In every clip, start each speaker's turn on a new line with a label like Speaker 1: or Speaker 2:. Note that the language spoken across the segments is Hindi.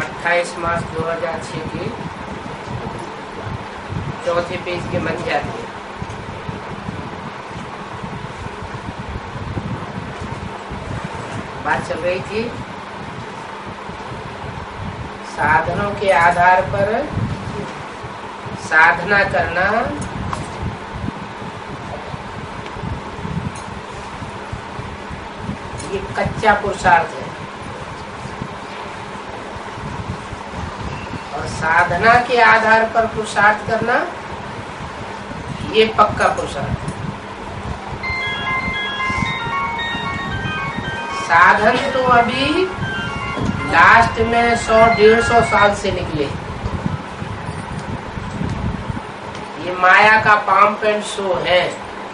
Speaker 1: 28 मार्च 2006 के चौथे पेज के मन जाते हैं। बात चल रही थी साधनों के आधार पर साधना करना ये कच्चा पुरुषार्थ है और साधना के आधार पर पुरुषार्थ करना ये पक्का पुरुषार्थ है। साधन तो अभी लास्ट में 100-150 साल से निकले। ये माया का पंप एंड शो है।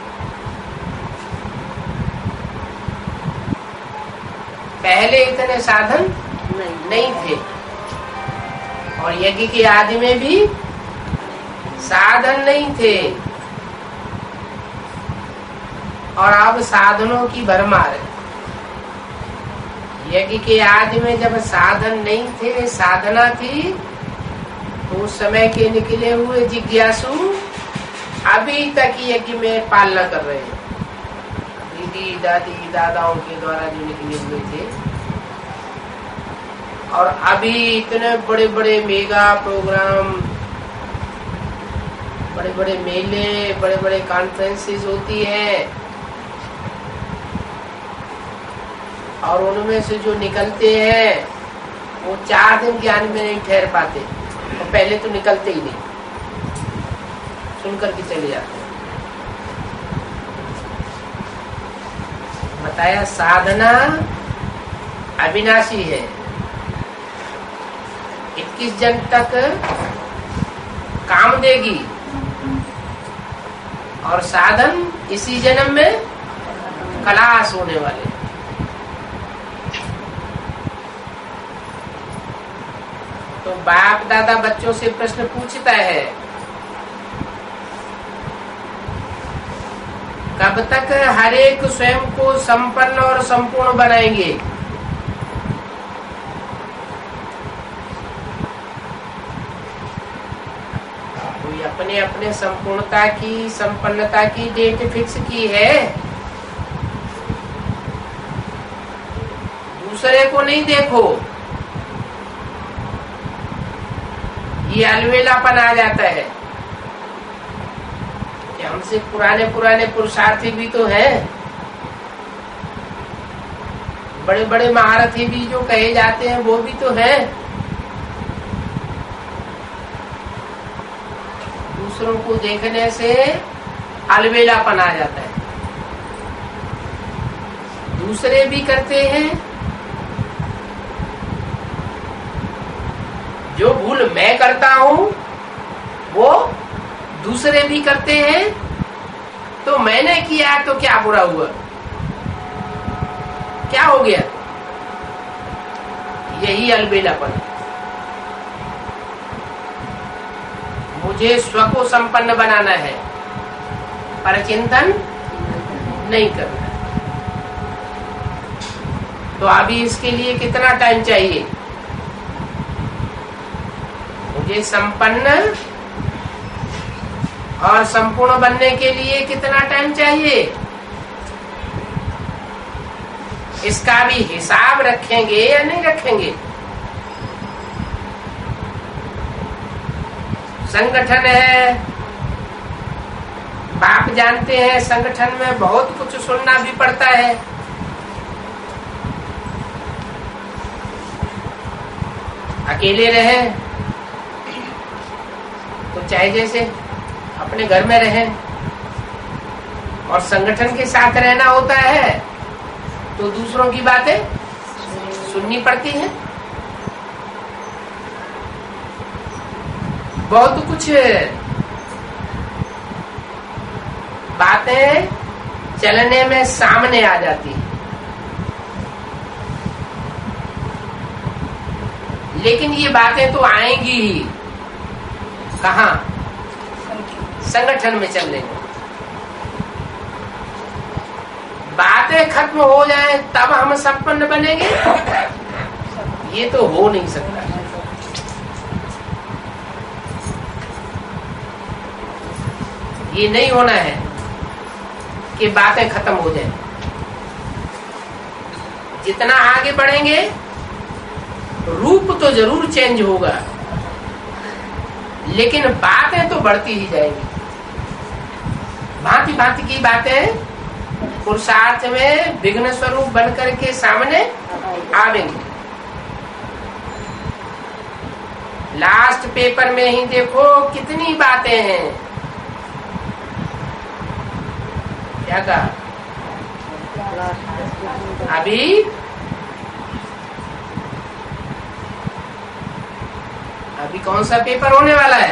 Speaker 1: पहले इतने साधन नहीं थे और यज्ञ के आदि में भी साधन नहीं थे और अब साधनों की भरमार है। यज्ञ के आदि में जब साधन नहीं थे, साधना थी, तो उस समय के निकले हुए जिज्ञासु अभी तक यज्ञ में पालना कर रहे हैं। दीदी दादी दादाओं के द्वारा जो निकले हुए थे और अभी इतने बड़े बड़े मेगा प्रोग्राम, बड़े बड़े मेले, बड़े बड़े कॉन्फ्रेंसेस होती है और उनमें से जो निकलते हैं वो 4 दिन ज्ञान में नहीं ठहर पाते और पहले तो निकलते ही नहीं, सुनकर के चले जाते हैं। बताया साधना अविनाशी है, 21 जन्म तक काम देगी और साधन इसी जन्म में खलास होने वाले। तो बाप दादा बच्चों से प्रश्न पूछता है, कब तक हर एक स्वयं को संपन्न और संपूर्ण बनाएंगे? कोई अपने अपने संपूर्णता की, संपन्नता की डेट फिक्स की है, दूसरे को नहीं देखो। ये अलवेलापन आ जाता है कि हमसे पुराने पुराने पुरुषार्थी भी तो हैं, बड़े बड़े महारथी भी जो कहे जाते हैं वो भी तो हैं। दूसरों को देखने से अलवेलापन आ जाता है। दूसरे भी करते हैं, जो भूल मैं करता हूं वो दूसरे भी करते हैं, तो मैंने किया तो क्या बुरा हुआ, क्या हो गया? यही अलबेलापन। मुझे स्व को संपन्न बनाना है, पर चिंतन नहीं करना। तो अभी इसके लिए कितना टाइम चाहिए? मुझे संपन्न और संपूर्ण बनने के लिए कितना टाइम चाहिए? इसका भी हिसाब रखेंगे या नहीं रखेंगे? संगठन है, बाप जानते हैं संगठन में बहुत कुछ सुनना भी पड़ता है। अकेले रहे तो चाहे जैसे अपने घर में रहें, और संगठन के साथ रहना होता है तो दूसरों की बातें सुननी पड़ती हैं। बहुत कुछ बातें चलने में सामने आ जाती है, लेकिन ये बातें तो आएंगी ही कहाँ? संगठन में चलने में। बातें खत्म हो जाए तब हम संपन्न बनेंगे, ये तो हो नहीं सकता। ये नहीं होना है कि बातें खत्म हो जाए। जितना आगे बढ़ेंगे रूप तो जरूर चेंज होगा, लेकिन बातें तो बढ़ती ही जाएंगी। भांति भांति की बातें पुरुषार्थ में विघ्न स्वरूप बनकर के सामने आवेंगी। लास्ट पेपर में ही देखो कितनी बातें हैं। क्या कहा? अभी कौन सा पेपर होने वाला है?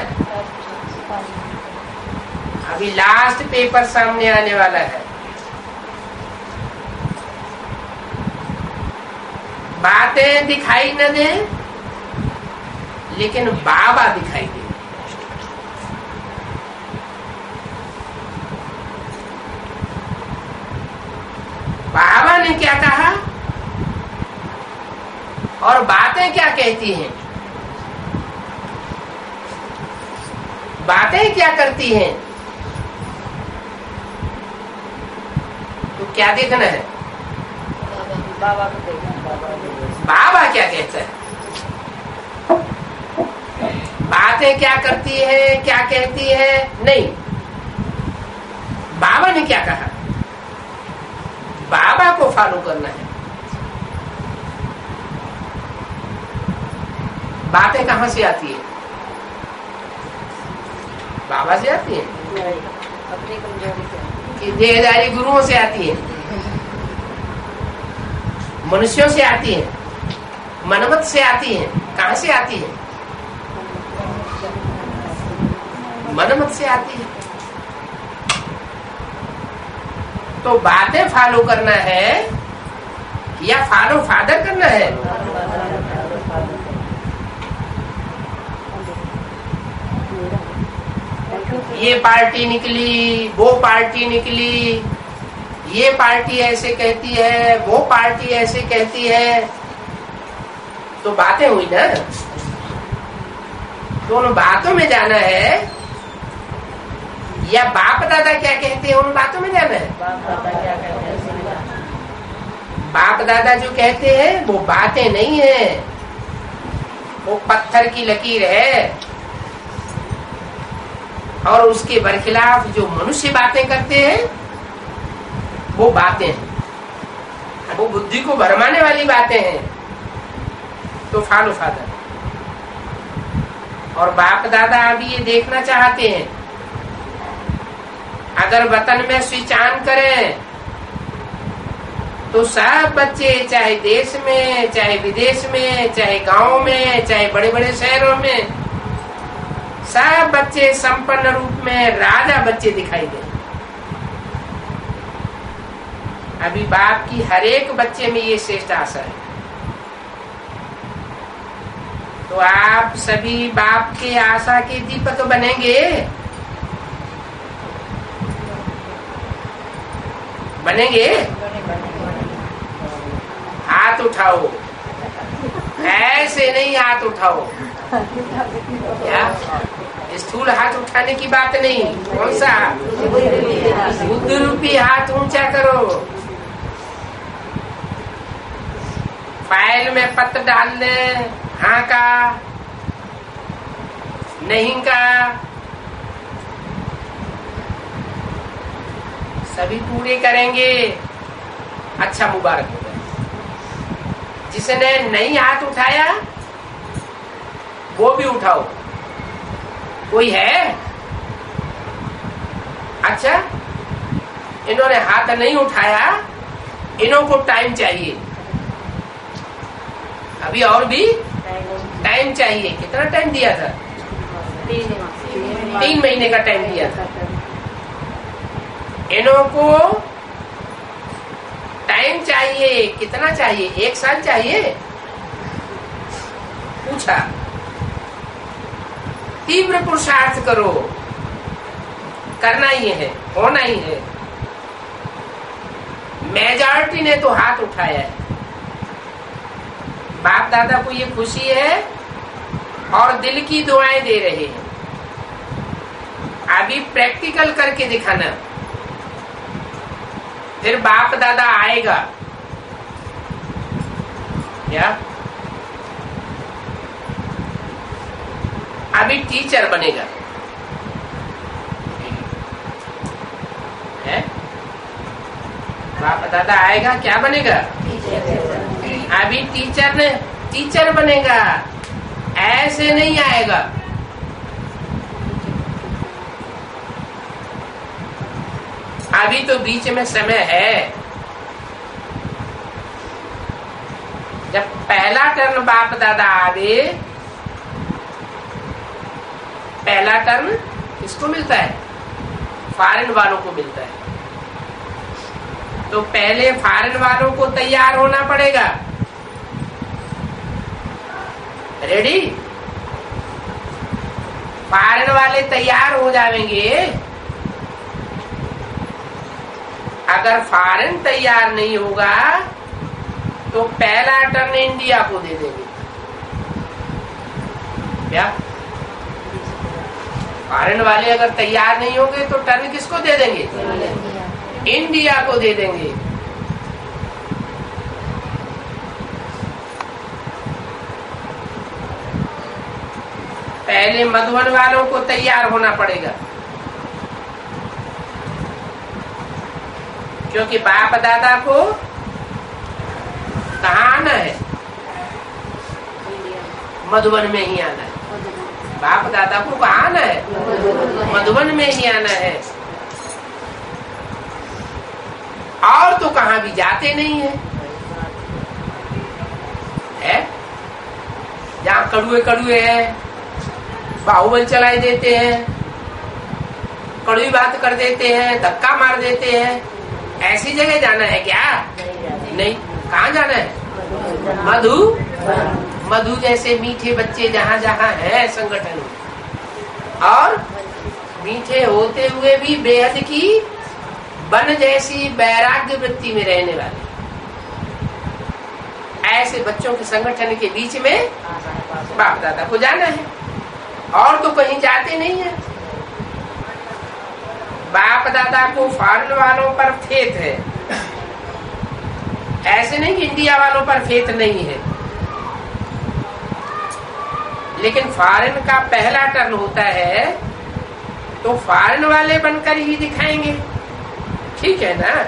Speaker 1: अभी लास्ट पेपर सामने आने वाला है। बातें दिखाई न दे, लेकिन बाबा दिखाई दे। बाबा ने क्या कहा और बातें क्या कहती हैं, बातें क्या करती हैं, तो क्या देखना है?
Speaker 2: बाबा को देखना।
Speaker 1: बाबा क्या कहता है, बातें क्या करती है, क्या कहती है, नहीं। बाबा ने क्या कहा, बाबा को फॉलो करना है। बातें कहां से आती है? बाबा से आती है
Speaker 2: अपनी कमजोरी से,
Speaker 1: कि देहदारी गुरुओं से आती है, मनुष्यों से आती है, मनमत से आती है। कहां से आती है? मनमत से आती है। तो बातें फॉलो करना है या फॉलो फादर करना है? ये पार्टी निकली, वो पार्टी निकली, ये पार्टी ऐसे कहती है, वो पार्टी ऐसे कहती है, तो बातें हुई ना। तो उन बातों में जाना है या बाप दादा क्या कहते हैं उन बातों में जाना है? बाप दादा जो कहते हैं वो बातें नहीं है, वो पत्थर की लकीर है। और उसके बरखिलाफ जो मनुष्य बातें करते हैं वो बातें हैं, वो बुद्धि को भरमाने वाली बातें हैं। तो फॉलो फादर। और बाप दादा अभी ये देखना चाहते हैं, अगर वतन में स्विच ऑन करें तो सब बच्चे, चाहे देश में, चाहे विदेश में, चाहे गांव में, चाहे बड़े बड़े शहरों में, सब बच्चे संपन्न रूप में राजा बच्चे दिखाई दे। अभी बाप की हर एक बच्चे में ये श्रेष्ठ आशा है। तो आप सभी बाप के आशा के दीपक बनेंगे, बनेंगे? हाथ उठाओ, ऐसे नहीं हाथ उठाओ। क्या स्थूल हाथ उठाने की बात नहीं, कौन सा? बुद्धि रूपी हाथ ऊंचा करो। फाइल में पत्र डाल दे, हाँ का, नहीं का, सभी पूरे करेंगे। अच्छा, मुबारक हो गया। जिसने नहीं हाथ उठाया वो भी उठाओ। कोई है? अच्छा, इन्होंने हाथ नहीं उठाया, इन्हों को टाइम चाहिए। अभी और भी टाइम चाहिए। कितना टाइम दिया था? 3 महीने का टाइम दिया था। इन्हों को टाइम चाहिए। कितना चाहिए? 1 साल चाहिए? पूछा। तीव्र पुरुषार्थ करो, करना ही है, होना ही है। मेजॉरिटी ने तो हाथ उठाया है। बाप दादा को ये खुशी है और दिल की दुआएं दे रहे हैं। अभी प्रैक्टिकल करके दिखाना, फिर बाप दादा आएगा क्या? अभी टीचर बनेगा है? बाप दादा आएगा क्या बनेगा? अभी टीचर बनेगा, ऐसे नहीं आएगा। अभी तो बीच में समय है। जब पहला टर्न बाप दादा आवे, पहला टर्न किसको मिलता है? फॉरेन वालों को मिलता है। तो पहले फॉरेन वालों को तैयार होना पड़ेगा। रेडी? फॉरेन वाले तैयार हो जाएंगे। अगर फॉरेन तैयार नहीं होगा तो पहला टर्न इंडिया को दे देंगे। क्या? फॉरेन वाले अगर तैयार नहीं होंगे तो टर्न किसको दे देंगे? इंडिया को दे देंगे। पहले मधुबन वालों को तैयार होना पड़ेगा, क्योंकि बाप दादा को कहाँ आना है? मधुबन में ही आना है। बाप दादा को कहाँ आना है? मधुबन में ही आना है। और तो कहाँ भी जाते नहीं है, जहाँ कड़ुए है, बाहुबल चलाई देते हैं, कड़वी बात कर देते हैं, धक्का मार देते हैं, ऐसी जगह जाना है क्या? नहीं। कहाँ जाना है? मधु जैसे मीठे बच्चे जहाँ जहाँ है संगठन, और मीठे होते हुए भी बेहद की वन जैसी वैराग्य वृत्ति में रहने वाले, ऐसे बच्चों के संगठन के बीच में बाप दादा को जाना है। और तो कहीं जाते नहीं है। बाप दादा को फॉरेन वालों पर फेथ है, ऐसे नहीं कि इंडिया वालों पर फेथ नहीं है। लेकिन फॉरेन का पहला टर्न होता है तो फॉरेन वाले बनकर ही दिखाएंगे, ठीक है ना?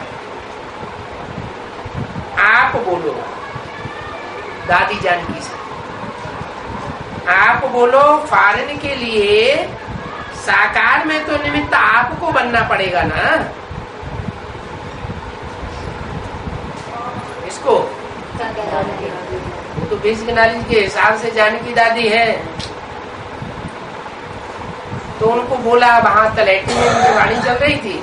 Speaker 1: आप बोलो दादी जानकी से, आप बोलो फॉरेन के लिए साकार में तो निमित्त आपको बनना पड़ेगा ना। इसको वो तो बेसिक नॉलेज के हिसाब से जानकी दादी है, तो उनको बोला, वहां तलैटी में मुझे वाणी चल रही थी,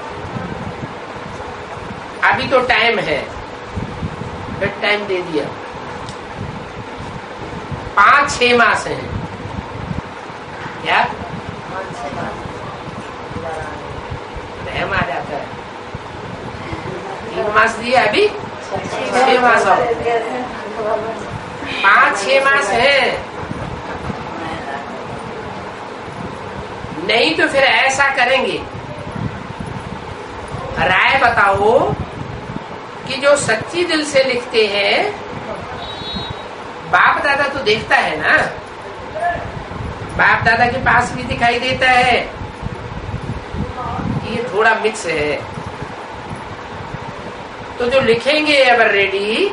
Speaker 1: अभी तो टाइम है, बेड टाइम दे दिया, 5-6 मास है क्या? रहम आ जाता है। 3 मास दिया, अभी 6 मास और 5-6 मास है। नहीं तो फिर ऐसा करेंगे, राय बताओ कि जो सच्ची दिल से लिखते हैं, बाप दादा तो देखता है ना, बाप दादा के पास भी दिखाई देता है कि ये थोड़ा मिक्स है। तो जो लिखेंगे एवर रेडी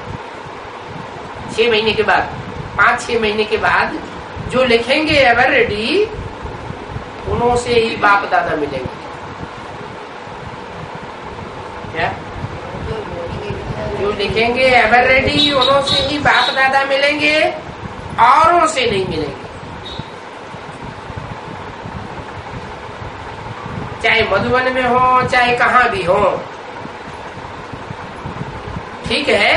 Speaker 1: 6 महीने के बाद, 5-6 महीने के बाद जो लिखेंगे एवर रेडी, उन्हों से ही बाप दादा मिलेंगे। क्या? जो लिखेंगे एवर रेडी, उन्हों से ही बाप दादा मिलेंगे, औरों से नहीं मिलेंगे। चाहे मधुबन में हो, चाहे कहाँ भी हो, ठीक है?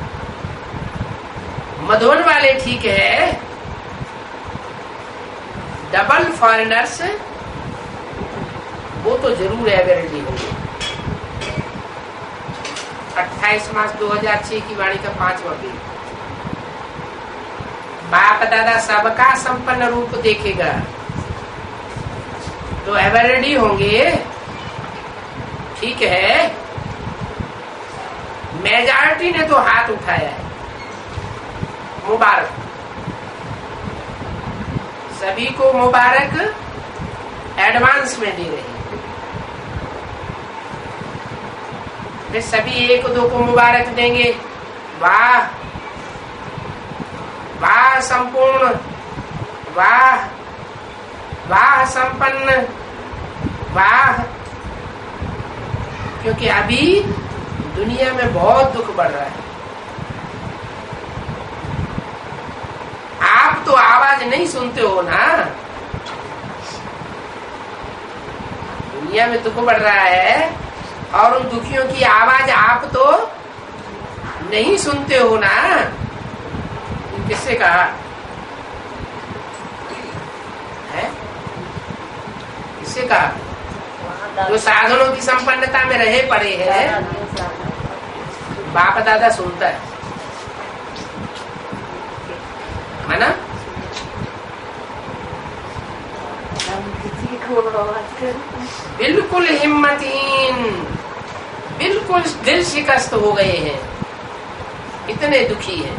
Speaker 1: मधुबन वाले ठीक है, डबल फॉरेनर्स वो तो जरूर एवर रेडी होंगे। 28 मार्च 2006 की वाणी का 5वां पेज। बाप दादा सबका संपन्न रूप देखेगा तो अवेयर्ड ही होंगे, ठीक है। मेजॉरिटी ने तो हाथ उठाया है, मुबारक, सभी को मुबारक एडवांस में दे रहे हैं। फिर सभी एक दो को मुबारक देंगे, वाह वाह संपूर्ण, वाह वाह संपन्न, वाह। क्योंकि अभी दुनिया में बहुत दुख बढ़ रहा है। आप तो आवाज नहीं सुनते हो ना, दुनिया में दुख बढ़ रहा है और उन दुखियों की आवाज आप तो नहीं सुनते हो ना। किससे कहा है? किससे कहा? जो साधनों की संपन्नता में रहे पड़े हैं, बाप दादा सुनता है ना। बिल्कुल हिम्मतहीन, बिल्कुल दिल शिकस्त हो गए हैं, इतने दुखी हैं।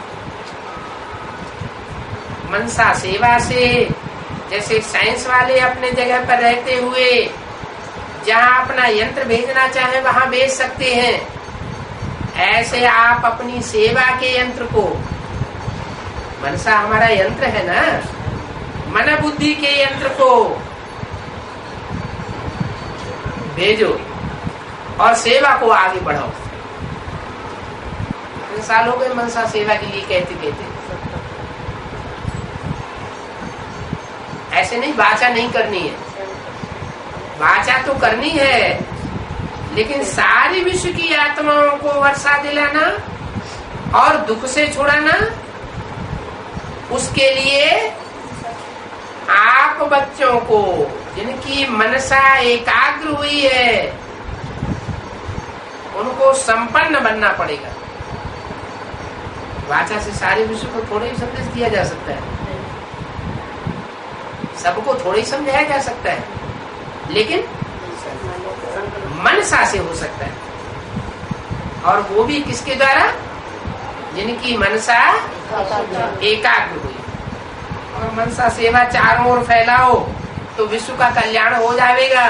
Speaker 1: मनसा सेवा से जैसे साइंस वाले अपने जगह पर रहते हुए जहाँ अपना यंत्र भेजना चाहे वहाँ भेज सकते हैं, ऐसे आप अपनी सेवा के यंत्र को, मनसा हमारा यंत्र है ना, मन बुद्धि के यंत्र को भेजो और सेवा को आगे बढ़ाओ। इन सालों में मनसा सेवा के लिए कहते ऐसे नहीं, वाचा नहीं करनी है, वाचा तो करनी है, लेकिन सारी विश्व की आत्माओं को वर्षा दिलाना और दुख से छुड़ाना, उसके लिए आप बच्चों को जिनकी मनसा एकाग्र हुई है उनको संपन्न बनना पड़ेगा। वाचा से सारे विश्व को थोड़े ही संदेश दिया जा सकता है, सबको थोड़े ही समझाया जा सकता है, लेकिन मनसा से हो सकता है। और वो भी किसके द्वारा? जिनकी मनसा एकाग्र हुई। और मनसा सेवा चारों ओर फैलाओ तो विश्व का कल्याण हो जाएगा।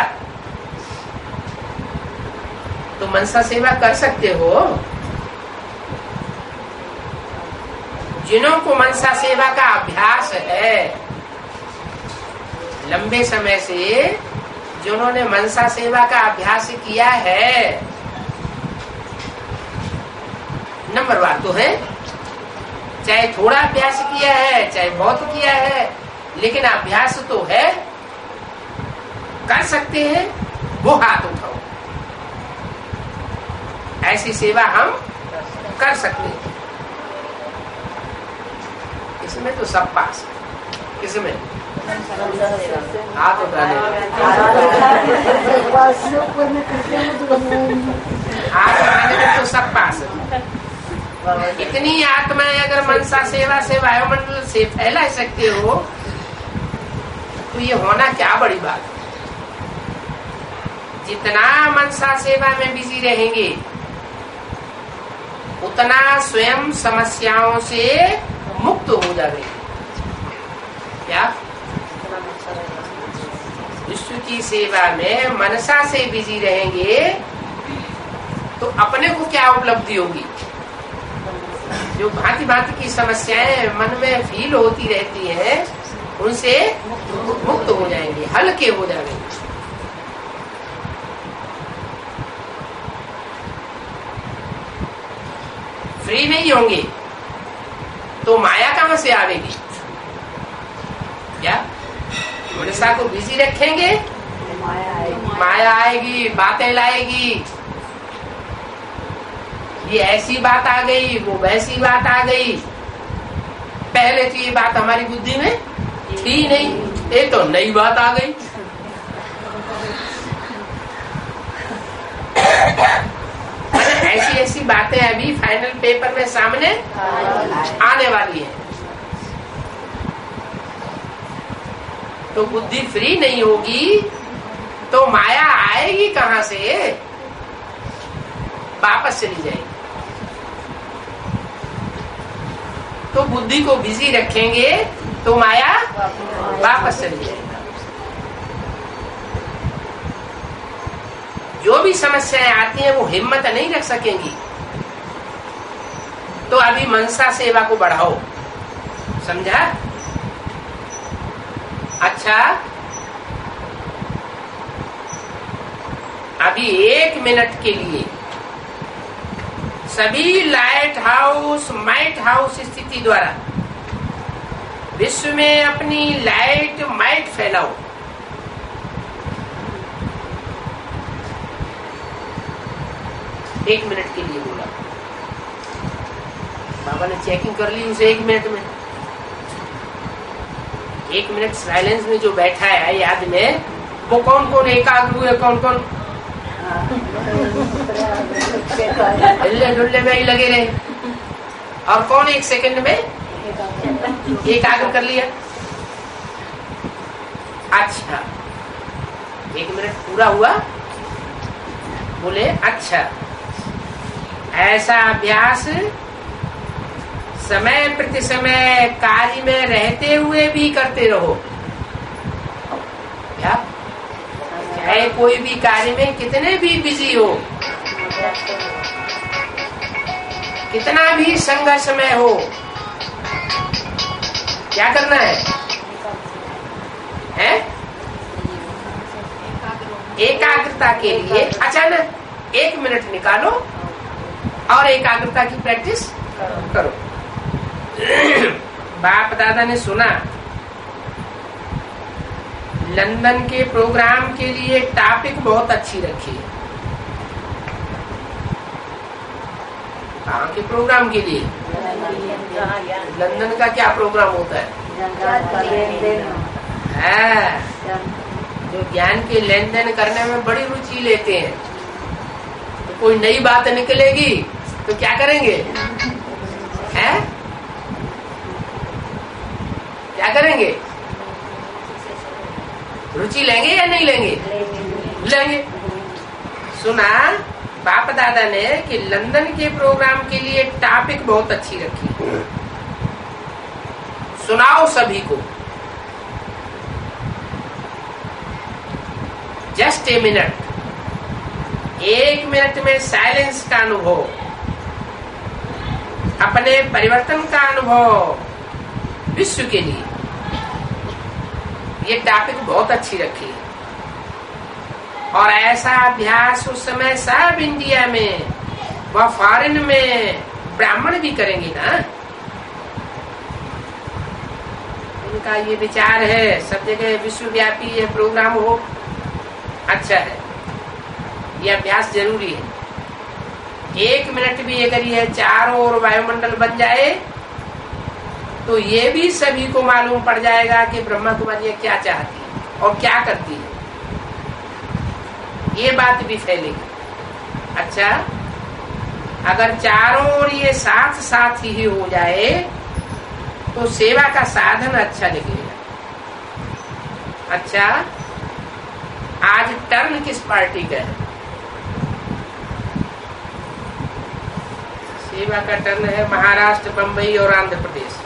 Speaker 1: तो मनसा सेवा कर सकते हो। जिन्हों को मनसा सेवा का अभ्यास है, लंबे समय से जिन्होंने मनसा सेवा का अभ्यास किया है, नंबरवार तो है, चाहे थोड़ा अभ्यास किया है चाहे बहुत किया है, लेकिन अभ्यास तो है, कर सकते हैं, वो हाथ उठाओ। ऐसी सेवा हम कर सकते हैं। इसमें तो सब पास, किसमें हाथ उठाने, हाथ उठाने में तो सब पास है। इतनी आत्माएं अगर मनसा सेवा से वायुमंडल से फैला सकते हो तो ये होना क्या बड़ी बात है। जितना मनसा सेवा में बिजी रहेंगे उतना स्वयं समस्याओं से मुक्त हो जाएंगे। क्या विश्व की सेवा में मनसा से बिजी रहेंगे तो अपने को क्या उपलब्धि होगी? जो भांति भांति की समस्याएं मन में फील होती रहती है उनसे मुक्त हो जाएंगे, हल्के हो जाएंगे। फ्री नहीं होंगे तो माया कहां से आवेगी? क्या मनसा को बिजी रखेंगे, माया आएगी, बातें लाएगी, ये ऐसी बात आ गई, वो वैसी बात आ गई। पहले तो ये बात हमारी बुद्धि में थी नहीं, ये तो नई बात आ गई। ऐसी ऐसी बातें अभी फाइनल पेपर में सामने आने वाली है। तो बुद्धि फ्री नहीं होगी तो माया आएगी कहाँ से, वापस चली जाएगी। तो बुद्धि को बिजी रखेंगे तो माया वापस चली जाएगी। जो भी समस्याएं आती हैं वो हिम्मत नहीं रख सकेंगी। तो अभी मनसा सेवा को बढ़ाओ, समझा? अच्छा, अभी 1 मिनट के लिए सभी लाइट हाउस माइट हाउस स्थिति द्वारा विश्व में अपनी लाइट माइट फैलाओ। एक मिनट के लिए बोला। बाबा ने चेकिंग कर ली उसे 1 मिनट में। 1 मिनट साइलेंस में जो बैठा है याद में, वो कौन कौन एकाग्र हुए, कौन कौन हिलने डुलने में ही लगे रहे, और कौन 1 सेकंड में एकाग्र कर लिया। अच्छा, 1 मिनट पूरा हुआ, बोले अच्छा ऐसा अभ्यास समय प्रति समय कार्य में रहते हुए भी करते रहो। क्या? चाहे कोई भी कार्य में कितने भी बिजी हो, कितना भी संघर्ष में हो, क्या करना है? एकाग्रता के लिए अचानक 1 मिनट निकालो और एकाग्रता की प्रैक्टिस करो। बाप दादा ने सुना लंदन के प्रोग्राम के लिए टॉपिक बहुत अच्छी रखी है। कहाँ के प्रोग्राम के लिए? लंदन का क्या प्रोग्राम होता है? जो ज्ञान के लेन देन करने में बड़ी रुचि लेते हैं। तो कोई नई बात निकलेगी तो क्या करेंगे? क्या करेंगे? रुचि लेंगे या नहीं लेंगे? लेंगे। सुना बाप दादा ने कि लंदन के प्रोग्राम के लिए टॉपिक बहुत अच्छी रखी। सुनाओ सभी को। जस्ट ए मिनट, 1 मिनट में साइलेंस का अनुभव, अपने परिवर्तन का अनुभव विश्व के लिए, ये टॉपिक बहुत अच्छी रखी है। और ऐसा अभ्यास उस समय सब इंडिया में व फॉरेन में ब्राह्मण भी करेंगे ना। उनका ये विचार है सब जगह विश्वव्यापी ये प्रोग्राम हो, अच्छा है, ये अभ्यास जरूरी है। 1 मिनट भी अगर ये चारों ओर वायुमंडल बन जाए तो ये भी सभी को मालूम पड़ जाएगा कि ब्रह्मा कुमारी क्या चाहती है और क्या करती है। ये बात भी फैलेगी। अच्छा, अगर चारों ओर ये साथ साथ ही हो जाए तो सेवा का साधन अच्छा निकलेगा। अच्छा, आज टर्न किस पार्टी का है? सेवा का टर्न है महाराष्ट्र, बंबई और आंध्र प्रदेश।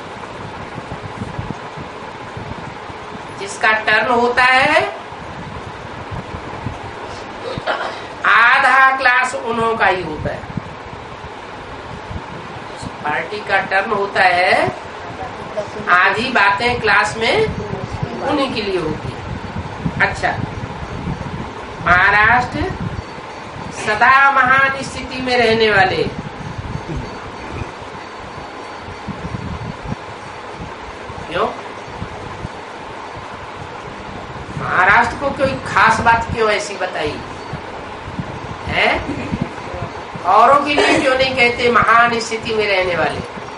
Speaker 1: जिसका टर्न होता है आधा क्लास उन्हों का ही होता है। पार्टी का टर्न होता है, आधी बातें क्लास में उन्हीं के लिए होती है। अच्छा, महाराष्ट्र सदा महान स्थिति में रहने वाले, क्यों? महाराष्ट्र को कोई खास बात क्यों ऐसी बताई है? औरों के लिए क्यों नहीं कहते महान स्थिति में रहने वाले?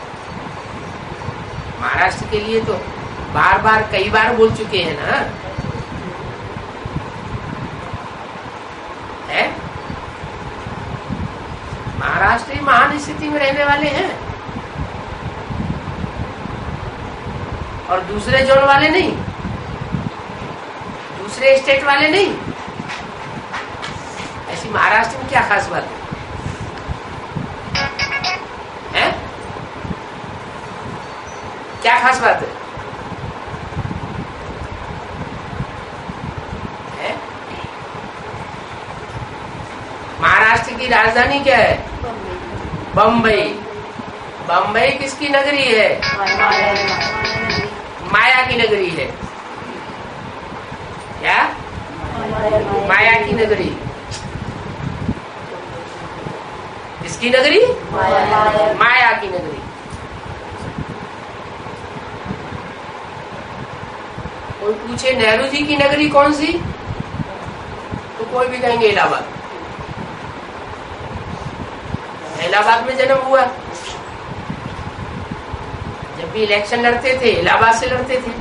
Speaker 1: महाराष्ट्र के लिए तो बार बार कई बार बोल चुके हैं ना। है महाराष्ट्र महान स्थिति में रहने वाले हैं और दूसरे जोन वाले नहीं। दूसरे स्टेट वाले नहीं। ऐसी महाराष्ट्र में क्या खास बात है? क्या खास बात है? महाराष्ट्र की राजधानी क्या है? बम्बई। बम्बई किसकी नगरी है? माया की नगरी है। क्या? माया की नगरी। किसकी नगरी? माया की नगरी। कोई पूछे नेहरू जी की नगरी कौन सी, तो कोई भी कहेंगे इलाहाबाद। इलाहाबाद में जन्म हुआ। जब भी इलेक्शन लड़ते थे इलाहाबाद से लड़ते थे।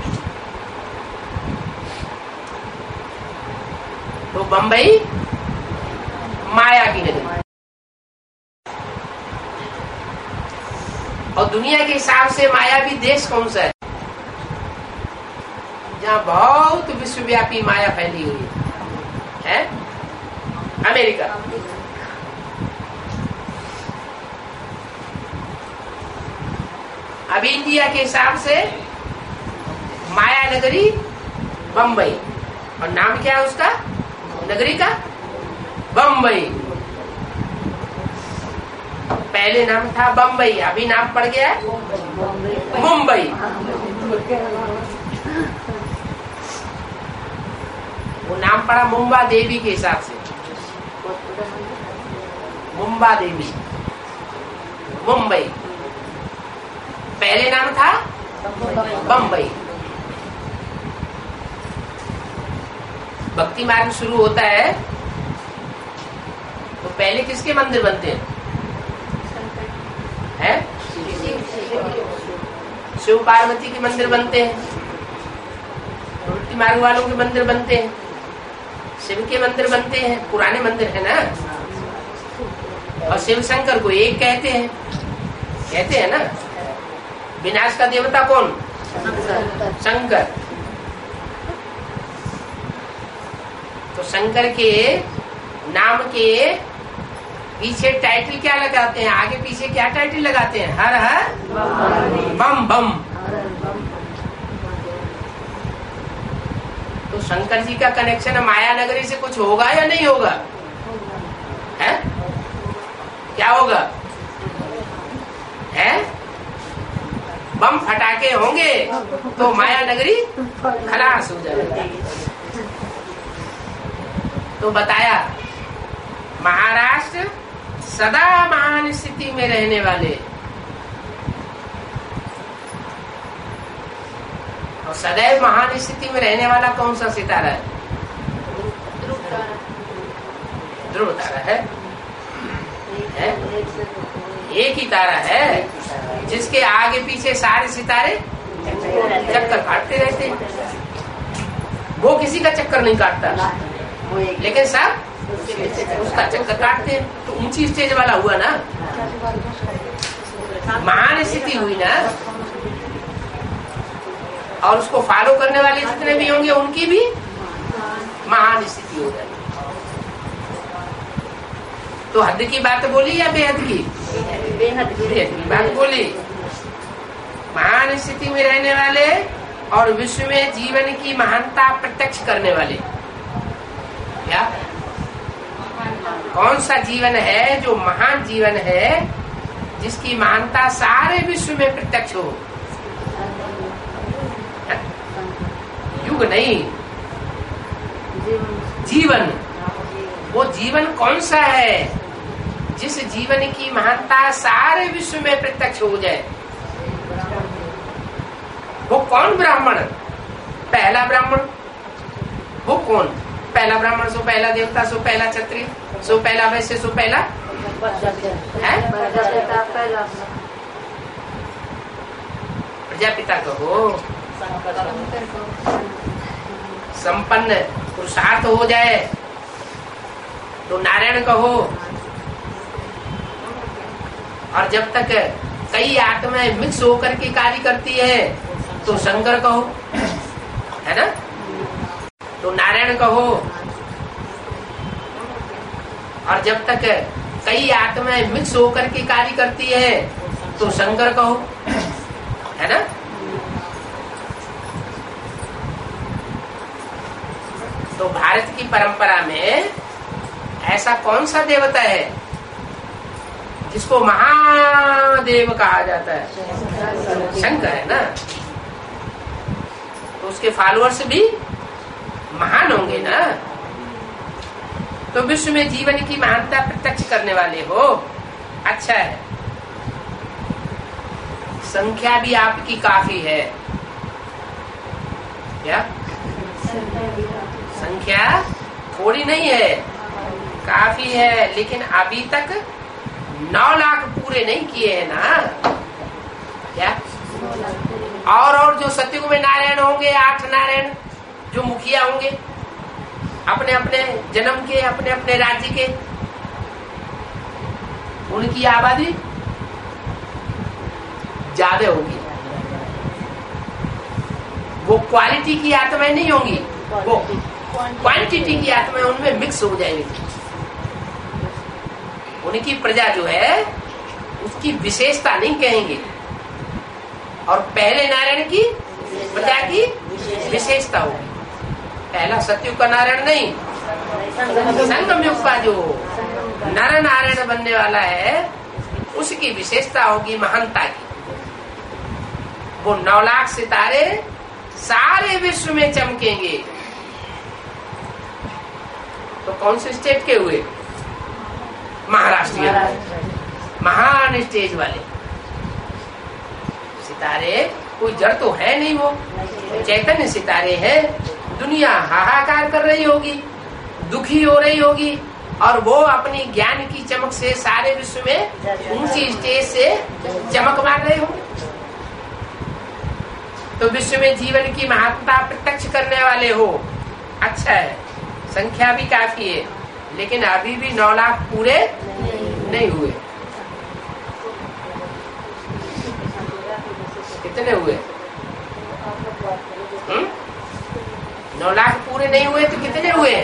Speaker 1: तो बंबई माया की नगरी। और दुनिया के हिसाब से मायावी देश कौन सा है? जहाँ बहुत विश्वव्यापी माया फैली हुई है? अमेरिका। अभी इंडिया के हिसाब से माया नगरी बंबई। और नाम क्या है उसका नगरी का? बंबई। पहले नाम था बंबई, अभी नाम पड़ गया है मुंबई। वो नाम पड़ा मुंबा देवी के हिसाब से। मुंबा देवी मुंबई। पहले नाम था बंबई। भक्ति मार्ग शुरू होता है तो पहले किसके मंदिर बनते हैं? शिव पार्वती के मंदिर बनते हैं। भक्ति मार्ग वालों के मंदिर बनते हैं, शिव के मंदिर बनते हैं। पुराने मंदिर है ना। और शिव शंकर को एक कहते हैं ना। विनाश का देवता कौन? शंकर। तो शंकर के नाम के पीछे टाइटल क्या लगाते हैं? आगे पीछे क्या टाइटल लगाते हैं? हर हर बम बम। तो शंकर जी का कनेक्शन माया नगरी से कुछ होगा या नहीं होगा? है? क्या होगा? है? बम फटाके होंगे तो माया नगरी खलास हो जाएगी। तो बताया महाराष्ट्र सदा महान स्थिति में रहने वाले। और सदैव महान स्थिति में रहने वाला कौन सा सितारा है? ध्रुव तारा है? एक ही तारा है जिसके आगे पीछे सारे सितारे चक्कर काटते रहते हैं। वो किसी का चक्कर नहीं काटता, लेकिन सब उसका चक्कर काटते हैं। तो ऊंची स्टेज वाला हुआ ना, महान स्थिति हुई ना। और उसको फॉलो करने वाले जितने भी होंगे उनकी भी महान स्थिति हो जाएगी। तो हद की बात बोली या बेहद की? बेहद की बात बोली। महान स्थिति में रहने वाले और विश्व में जीवन की महानता प्रत्यक्ष करने वाले। क्या कौन सा जीवन है जो महान जीवन है, जिसकी महानता सारे विश्व में प्रत्यक्ष हो? युग नहीं, जीवन। वो जीवन कौन सा है जिस जीवन की महानता सारे विश्व में प्रत्यक्ष हो जाए? वो कौन ब्राह्मण? पहला ब्राह्मण। वो कौन? पहला ब्राह्मण सो पहला देवता, सो पहला क्षत्रिय, सो पहला वैश्य, सो पहला प्रजापिता कहो। संपन्न पुरुषार्थ हो जाए तो नारायण कहो। और जब तक कई आत्माएं मिक्स होकर के कार्य करती है तो शंकर कहो, है ना। तो नारायण कहो, और जब तक कई आत्माएं मिक्स होकर के कार्य करती है तो शंकर कहो, है ना। तो भारत की परंपरा में ऐसा कौन सा देवता है जिसको महादेव कहा जाता है? शंकर है ना। तो उसके फॉलोअर्स भी महान होंगे ना। तो विश्व में जीवन की महानता प्रत्यक्ष करने वाले हो, अच्छा है। संख्या भी आपकी काफी है क्या? संख्या थोड़ी नहीं है, काफी है। लेकिन अभी तक 9 लाख पूरे नहीं किए हैं ना क्या? और जो सतयुग में नारायण होंगे, 8 नारायण जो मुखिया होंगे अपने अपने जन्म के, अपने अपने राज्य के, उनकी आबादी ज्यादा होगी। वो क्वालिटी की आत्माएं नहीं होंगी, वो क्वांटिटी की आत्माएं उनमें मिक्स हो जाएगी। उनकी प्रजा जो है उसकी विशेषता नहीं कहेंगे, और पहले नारायण की प्रजा की विशेषता होगी। पहला सतयुग का नारायण नहीं, संगम युग का जो नर नारायण बनने वाला है उसकी विशेषता होगी महानता की। वो 9 लाख सितारे सारे विश्व में चमकेंगे। तो कौन से स्टेट के हुए? महाराष्ट्र, महान स्टेज वाले सितारे। कोई जड़ तो है नहीं, वो चैतन्य सितारे हैं। दुनिया हाहाकार कर रही होगी, दुखी हो रही होगी, और वो अपनी ज्ञान की चमक से सारे विश्व में ऊंची स्टेज से चमक मार रहे होंगे। तो विश्व में जीवन की महत्ता प्रत्यक्ष करने वाले हो, अच्छा है। संख्या भी काफी है, लेकिन अभी भी 9 लाख पूरे नहीं हुए। कितने हुए? 9 लाख पूरे नहीं हुए तो कितने हुए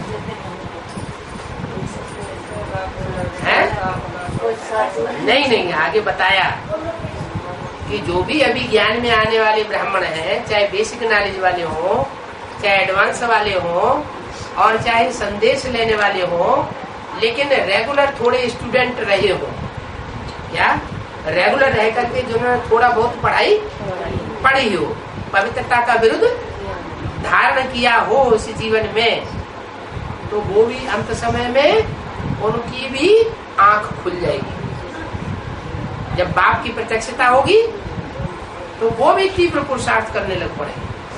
Speaker 1: हैं? नहीं, आगे बताया कि जो भी अभी ज्ञान में आने वाले ब्राह्मण हैं, चाहे बेसिक नॉलेज वाले हो, चाहे एडवांस वाले हो, और चाहे संदेश लेने वाले हो, लेकिन रेगुलर थोड़े स्टूडेंट रहे हो, क्या रेगुलर रह करके जिन्होंने थोड़ा बहुत पढ़ाई पढ़ी हो, पवित्रता का विरुद्ध धारण किया हो इस जीवन में, तो वो भी अंत समय में उनकी भी आंख खुल जाएगी। जब बाप की प्रत्यक्षता होगी तो वो भी तीव्र पुरुषार्थ करने लग पड़ेंगे।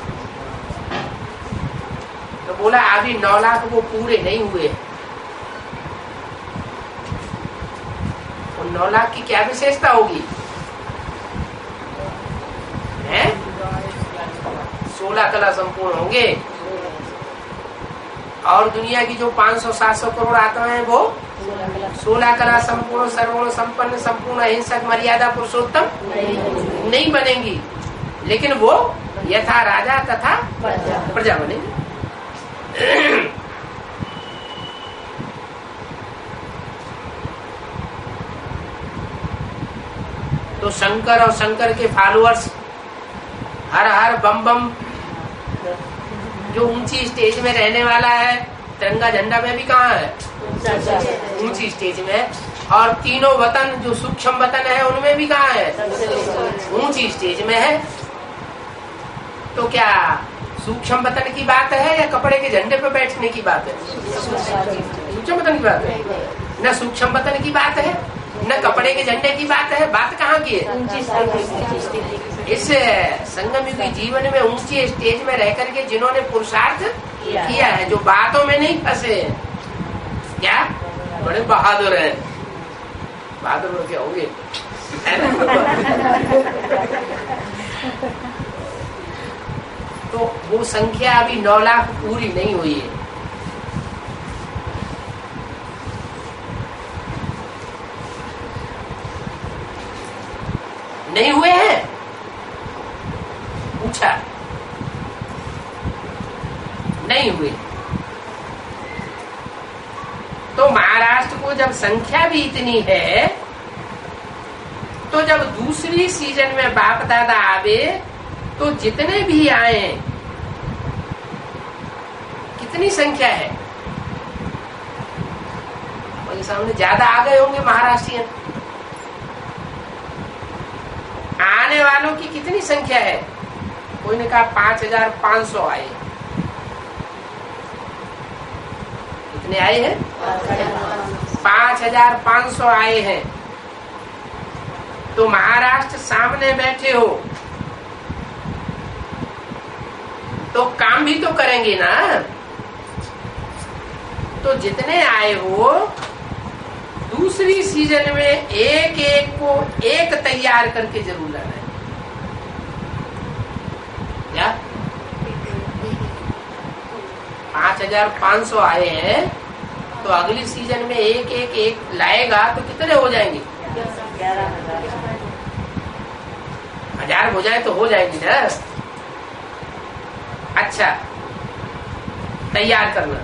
Speaker 1: तो बोला अभी 9 लाख वो पूरे नहीं हुए। और 9 लाख की क्या विशेषता होगी? 16 कला संपूर्ण होंगे, और दुनिया की जो 500-700 करोड़ आत्माएं हैं वो 16 कला संपूर्ण, सर्वगुण संपन्न, संपूर्ण अहिंसक, मर्यादा पुरुषोत्तम नहीं बनेंगी, लेकिन वो यथा राजा तथा प्रजा बनेंगी। तो शंकर और शंकर के फॉलोअर्स हर हर बम बम जो ऊंची स्टेज में रहने वाला है, तिरंगा झंडा में भी कहाँ है? ऊंची स्टेज में। और तीनों वतन जो सूक्ष्म वतन है उनमें भी कहाँ है? ऊंची स्टेज में है। तो क्या सूक्ष्म वतन की बात है या कपड़े के झंडे पे बैठने की बात है? सूक्ष्म वतन की बात है। न सूक्ष्म वतन की बात है न कपड़े के झंडे की बात है। बात कहाँ की है? इस संगम युगी जीवन में ऊंची स्टेज में रह करके जिन्होंने पुरुषार्थ किया है, जो बातों में नहीं फंसे, क्या बड़े बहादुर हैं। बहादुर क्या होंगे? तो वो संख्या अभी 9 लाख पूरी नहीं हुई है। नहीं हुए हैं, पूछा नहीं हुए। तो महाराष्ट्र को जब संख्या भी इतनी है, तो जब दूसरी सीजन में बाप दादा आवे तो जितने भी आए, कितनी संख्या है? और सामने ज्यादा आ गए होंगे महाराष्ट्रियन। आने वालों की कितनी संख्या है? कोई ने कहा 5500 आए। कितने आए हैं? 5500 आए हैं। तो महाराष्ट्र सामने बैठे हो तो काम भी तो करेंगे ना। तो जितने आए हो दूसरी सीजन में एक एक को एक तैयार करके जरूर लाना है। क्या 5500 आए हैं तो अगली सीजन में एक एक एक लाएगा तो कितने हो जाएंगे? 1000 हो जाए तो हो जाएगी ना। अच्छा, तैयार करना,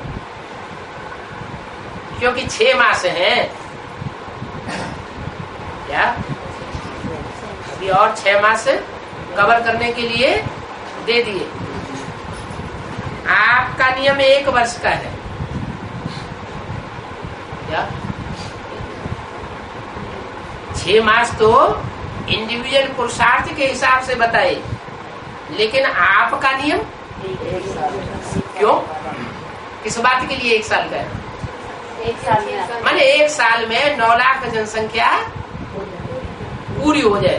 Speaker 1: क्योंकि 6 मास हैं। क्या अभी और 6 मास कवर करने के लिए दे दिए। आपका नियम 1 वर्ष का है। क्या 6 मास तो इंडिविजुअल पुरुषार्थ के हिसाब से बताए, लेकिन आपका नियम
Speaker 2: 1 साल।
Speaker 1: क्यों? किस बात के लिए 1 साल का है?
Speaker 2: 1 साल में
Speaker 1: माने 1 साल में 9 लाख जनसंख्या पूरी हो जाए।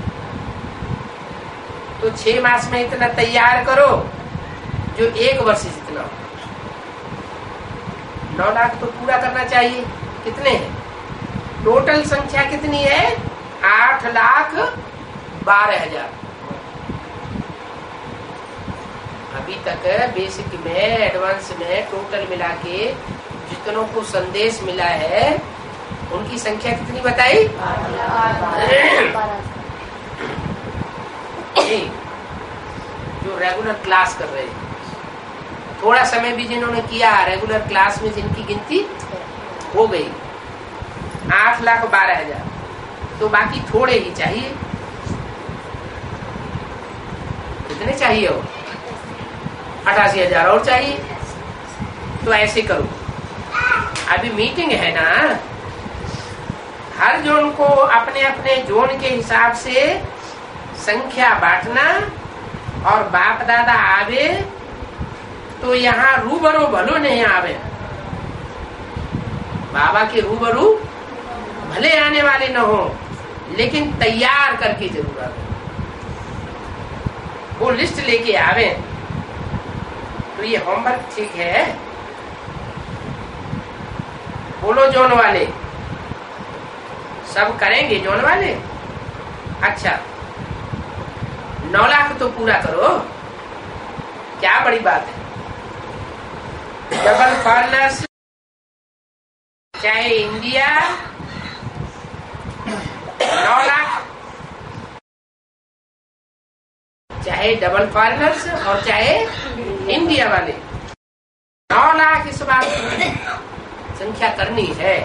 Speaker 1: तो 6 मास में इतना तैयार करो जो 1 वर्ष जितना हो। 9 लाख तो पूरा करना चाहिए। कितने हैं? टोटल संख्या कितनी है? 8,12,000। अभी तक बेसिक में, एडवांस में टोटल मिला के जितनों को संदेश मिला है उनकी संख्या कितनी बताई? जो रेगुलर क्लास कर रहे हैं, थोड़ा समय भी जिन्होंने किया रेगुलर क्लास में, जिनकी गिनती हो गई 8,12,000। तो बाकी थोड़े ही चाहिए। कितने चाहिए हो? 88,000 और चाहिए। तो ऐसे करो, अभी मीटिंग है ना, हर जोन को अपने अपने जोन के हिसाब से संख्या बांटना, और बाप दादा आवे तो यहाँ रूबरू भलो नहीं आवे। बाबा के रूबरू भले आने वाले न हो, लेकिन तैयार करके जरूर आवे। वो लिस्ट लेके आवे। तो ये होमवर्क ठीक है। बोलो जोन वाले, सब करेंगे जोन वाले? अच्छा, 9 लाख तो पूरा करो, क्या बड़ी बात है। डबल फॉरेनर्स, चाहे इंडिया 9 लाख, चाहे डबल फॉरेनर्स और चाहे इंडिया वाले 9 लाख इस बार संख्या करनी है।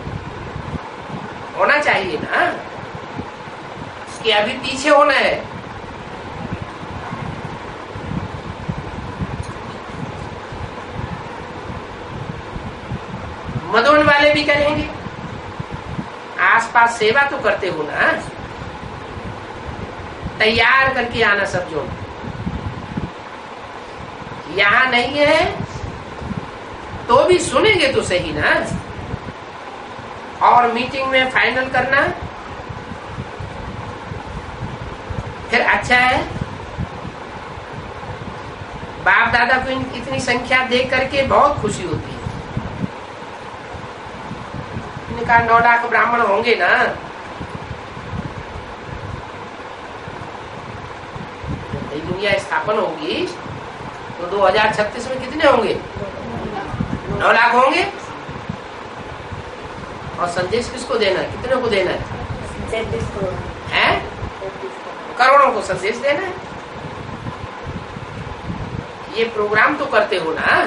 Speaker 1: होना चाहिए ना, कि अभी पीछे होना है। मदोन वाले भी करेंगे, आसपास सेवा तो करते हो ना। तैयार करके आना सब जो यहाँ नहीं है तो भी सुनेंगे तो सही ना। और मीटिंग में फाइनल करना फिर अच्छा है। बाप दादा को इतनी संख्या देख करके बहुत खुशी होती है। इनका 9 लाख ब्राह्मण होंगे ना। नई दुनिया स्थापन होगी तो 2036 में कितने होंगे? 9 लाख होंगे। और संदेश किसको देना है? कितने को देना है?
Speaker 2: 33 करोड़
Speaker 1: करोड़ों को संदेश देना है। ये प्रोग्राम तो करते हो ना,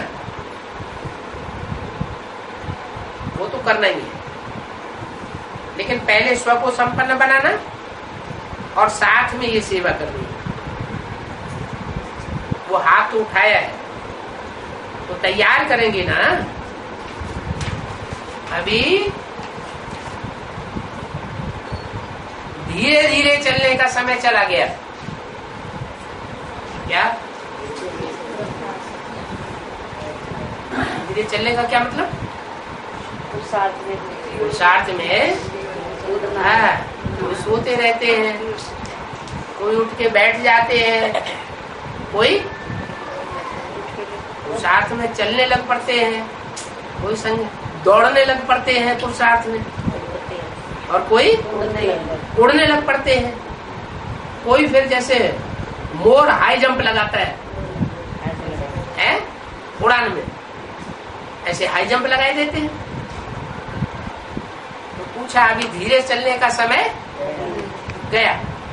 Speaker 1: वो तो करना ही है, लेकिन पहले स्व को संपन्न बनाना और साथ में ये सेवा करनी है। वो हाथ तो उठाया है तो तैयार करेंगे ना। अभी धीरे धीरे चलने का समय चला गया। क्या धीरे चलने का क्या मतलब? पुरुषार्थ में कोई सोते रहते हैं, कोई उठ के बैठ जाते हैं, कोई पुरुषार्थ में चलने लग पड़ते हैं, कोई संग दौड़ने लग पड़ते हैं पुरुषार्थ में, और कोई उड़ने लग पड़ते हैं। कोई फिर जैसे मोर हाई जंप लगाता है उड़ान में, ऐसे हाई जंप लगाए देते हैं। तो पूछा अभी धीरे चलने का समय गया।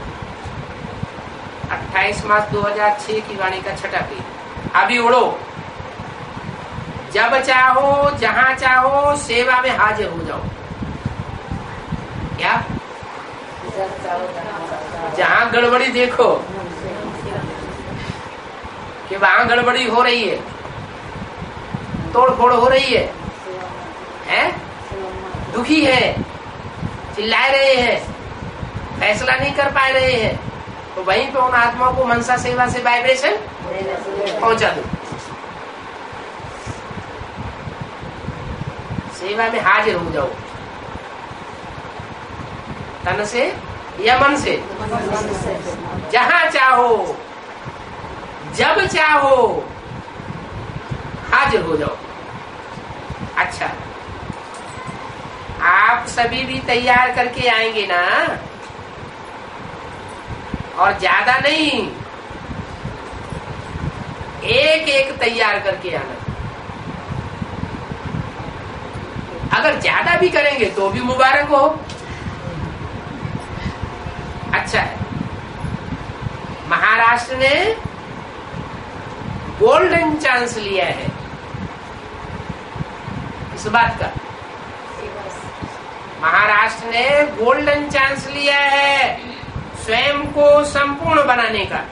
Speaker 1: 28 मार्च 2006 की वाणी का छठा पी। अभी उड़ो, जब चाहो जहां चाहो सेवा में हाजिर हो जाओ। क्या जहां गड़बड़ी देखो कि वहां गड़बड़ी हो रही है, तोड़ फोड़ हो रही है, दुखी है, चिल्ला रहे हैं, फैसला नहीं कर पा रहे हैं, तो वहीं पे उन आत्माओं को मनसा सेवा से वाइब्रेशन पहुंचा दो। सेवा में हाजिर हो जाओ, तन से या मन से, जहां चाहो जब चाहो हाजिर हो जाओ। अच्छा, आप सभी भी तैयार करके आएंगे ना, और ज्यादा नहीं, एक एक तैयार करके आना। अगर ज्यादा भी करेंगे तो भी मुबारक हो, अच्छा है। महाराष्ट्र ने गोल्डन चांस लिया है इस बात का। महाराष्ट्र ने गोल्डन चांस लिया है स्वयं को संपूर्ण बनाने का।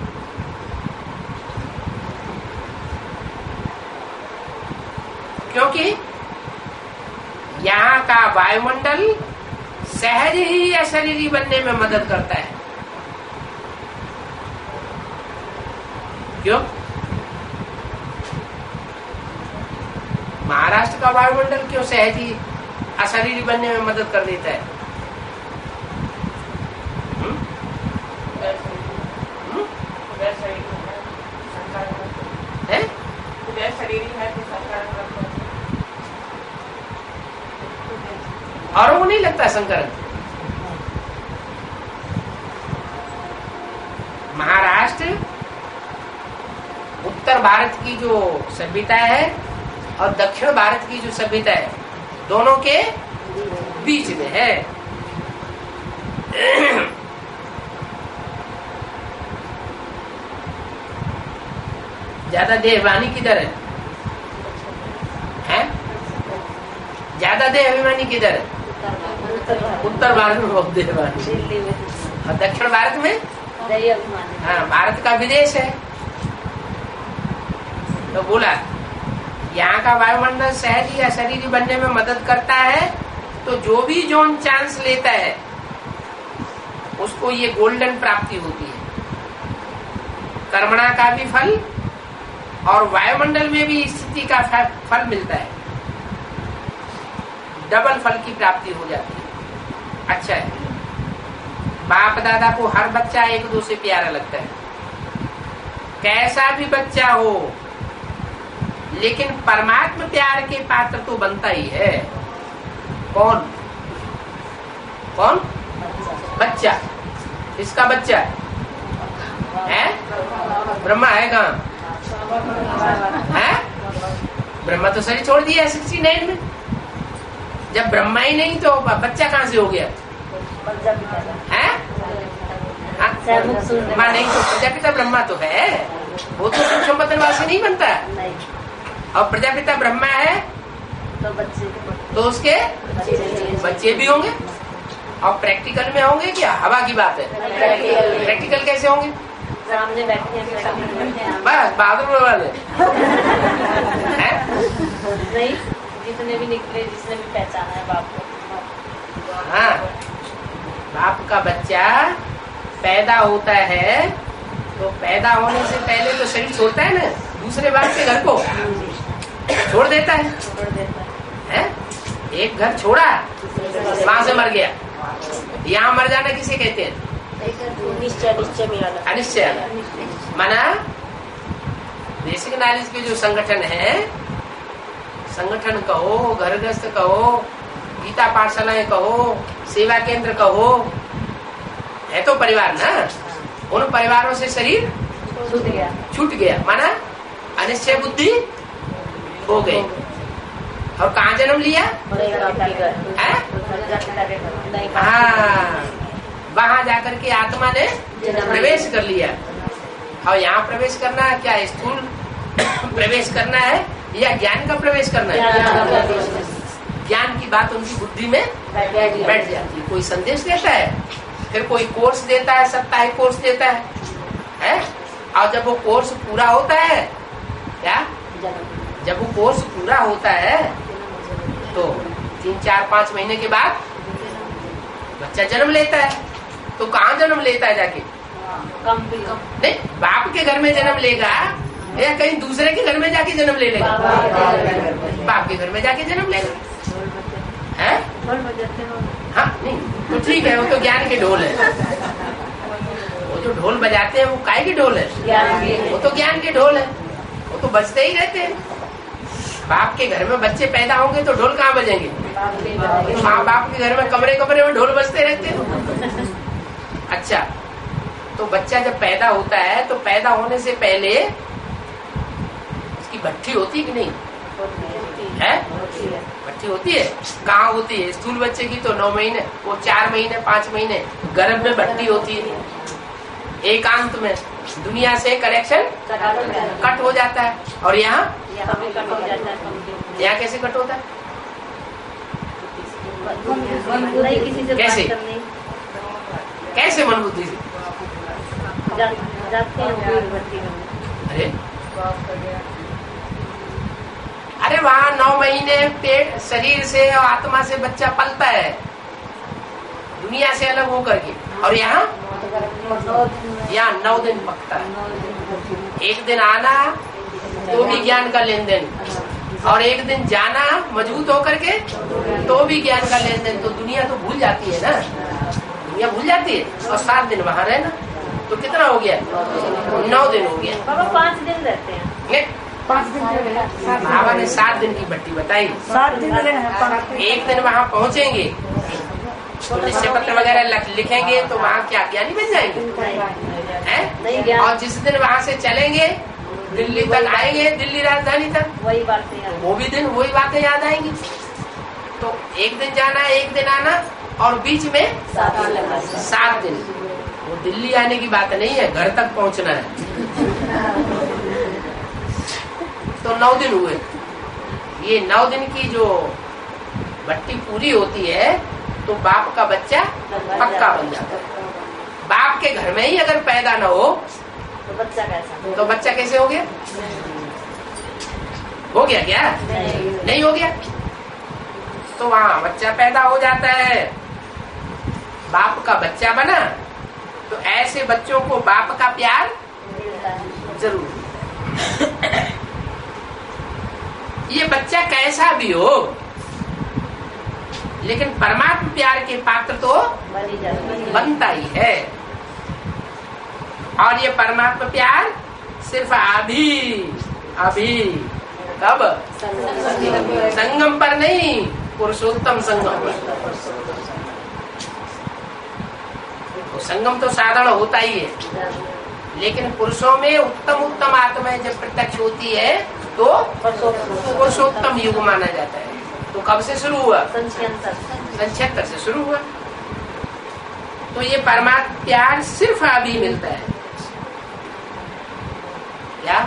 Speaker 1: क्योंकि यहाँ का वायुमंडल सहज ही अशरीरी बनने में मदद करता है। क्यों? महाराष्ट्र का वायुमंडल क्यों सहज ही अशरीरी बनने में मदद कर देता है? और वो नहीं लगता संकरण। महाराष्ट्र उत्तर भारत की जो सभ्यता है और दक्षिण भारत की जो सभ्यता है, दोनों के बीच में है। ज्यादा देहवानी किधर है? ज्यादा देहाभिमानी किधर है? उत्तर भारत में बहुत देहवानी, और दक्षिण भारत में हाँ, भारत का विदेश है। तो बोला यहाँ का वायुमंडल सहज ही अशरीरी बनने में मदद करता है, तो जो भी जोन चांस लेता है उसको ये गोल्डन प्राप्ति होती है। कर्मणा का भी फल और वायुमंडल में भी स्थिति का फल मिलता है, डबल फल की प्राप्ति हो जाती है। अच्छा है, बाप दादा को हर बच्चा एक दो से प्यारा लगता है, कैसा भी बच्चा हो, लेकिन परमात्मा प्यार के पात्र तो बनता ही है। कौन? कौन? बच्चा। इसका बच्चा है? ब्रह्मा है कहाँ? है? ब्रह्मा तो शरीर छोड़ दिया 69 में। जब ब्रह्मा ही नहीं तो बच्चा कहाँ से हो गया? है? माँ नहीं तो प्रजापिता ब्रह्मा तो है। वो तो सूक्ष्म पतनवाद से नहीं बनता है।
Speaker 2: नहीं,
Speaker 1: और प्रजापिता ब्रह्मा है
Speaker 2: तो बच्चे
Speaker 1: तो उसके बच्चे भी होंगे। और प्रैक्टिकल में होंगे कि हवा की बात है? प्रैक्टिकल कैसे होंगे?
Speaker 2: सामने बैठे हैं,
Speaker 1: बस बहादुर वाले हैं?
Speaker 2: नहीं, जितने भी निकले, जिसने भी पहचाना है बाप को।
Speaker 1: हाँ, बाप का बच्चा पैदा होता है तो पैदा होने से पहले तो शरीर छोड़ता है ना, दूसरे बाप के घर को छोड़ देता है,
Speaker 2: छोड़ देता
Speaker 1: है? एक घर छोड़ा, वहां से मर गया। यहाँ मर जाना किसे कहते हैं?
Speaker 2: निश्चय भी वाला।
Speaker 1: अनिश्चय माना बेसिक नॉलेज के जो संगठन है, संगठन कहो, घर गृहस्थ कहो, गीता पाठशालाएं कहो, सेवा केंद्र कहो, है तो परिवार ना। उन परिवारों से शरीर छूट गया माना अनिश्चय बुद्धि हो गई। और कहाँ जन्म लिया? हाँ, वहां जाकर के आत्मा ने प्रवेश कर लिया। और यहाँ प्रवेश करना है क्या? स्थूल प्रवेश करना है या ज्ञान का प्रवेश करना है? ज्ञान की बात उनकी बुद्धि में बैठ जाती है। कोई संदेश देता है, फिर कोई कोर्स देता है, साप्ताहिक कोर्स देता है? और जब वो कोर्स पूरा होता है, क्या जब वो कोर्स पूरा होता है तो 3, 4, 5 महीने के बाद बच्चा जन्म लेता है। तो कहाँ जन्म लेता है जाके? नहीं, बाप के घर में जन्म लेगा या कहीं दूसरे के घर में जाके जन्म ले लेगा? बाप के घर में जाके जन्म लेगा, है? हाँ, नहीं तो ठीक है, वो तो ज्ञान के ढोल है। वो जो ढोल बजाते हैं वो काय के ढोल है? वो तो ज्ञान के ढोल है, वो तो बजते ही रहते हैं। बाप के घर में बच्चे पैदा होंगे तो ढोल कहाँ बजेंगे? माँ बाप के घर में कमरे कमरे में ढोल बजते रहते हैं। अच्छा, तो बच्चा जब पैदा होता है तो पैदा होने से पहले उसकी भट्ठी होती है कि नहीं है? भट्ठी होती है। कहाँ होती है? स्थूल बच्चे की तो 9 महीने, वो 4 महीने 5 महीने गर्भ में भट्ठी होती है। एकांत में दुनिया से कनेक्शन कट हो जाता है। और यहाँ कैसे कट होता है? कैसे कैसे मन बुद्धि से? अरे अरे वहाँ 9 महीने पेट शरीर से और आत्मा से बच्चा पलता है दुनिया से अलग होकर के। और यहाँ 9 दिन पकता है। एक दिन आना तो भी ज्ञान का लेन देन, और एक दिन जाना मजबूत होकर के तो भी ज्ञान का लेन देन। तो दुनिया तो भूल जाती है ना, दुनिया भूल जाती है। और 7 दिन वहाँ रहना, तो कितना हो गया? 9 दिन हो गया।
Speaker 2: बाबा 5 दिन रहते हैं।
Speaker 3: 5 दिन
Speaker 1: बाबा ने 7 दिन की भट्टी बताई।
Speaker 3: 7 दिन
Speaker 1: एक दिन वहाँ पहुँचेंगे तो निश्चय पत्र वगैरह लिखेंगे तो वहाँ क्या ज्ञानी बन जाएंगे? हैं? और जिस दिन वहाँ से चलेंगे दिल्ली तक आएंगे, दिल्ली राजधानी तक,
Speaker 2: वही बातें
Speaker 1: वो भी दिन वही बातें याद आएंगी। तो एक दिन जाना, एक दिन आना, और बीच में 7 दिन। वो दिल्ली आने की बात नहीं है, घर तक पहुँचना है। तो 9 दिन हुए। ये 9 दिन की जो भट्टी पूरी होती है तो बाप का बच्चा पक्का बन जाता है। बाप के घर में ही अगर पैदा न हो
Speaker 2: तो बच्चा कैसा?
Speaker 1: तो बच्चा कैसे हो गया? हो गया क्या? नहीं हो गया। तो वहाँ बच्चा पैदा हो जाता है, बाप का बच्चा बना। तो ऐसे बच्चों को बाप का प्यार जरूर। ये बच्चा कैसा भी हो, लेकिन परमात्मा प्यार के पात्र तो बनता ही है। और ये परमात्मा प्यार सिर्फ अभी कब? संगम पर नहीं, पुरुषोत्तम संगम पर। तो संगम तो साधारण होता ही है, लेकिन पुरुषों में उत्तम आत्माएं जब प्रत्यक्ष होती है तो पुरुषोत्तम युग माना जाता है। तो कब से शुरू हुआ? 76 से शुरू हुआ। तो ये परमात्मा प्यार सिर्फ अभी मिलता है। क्या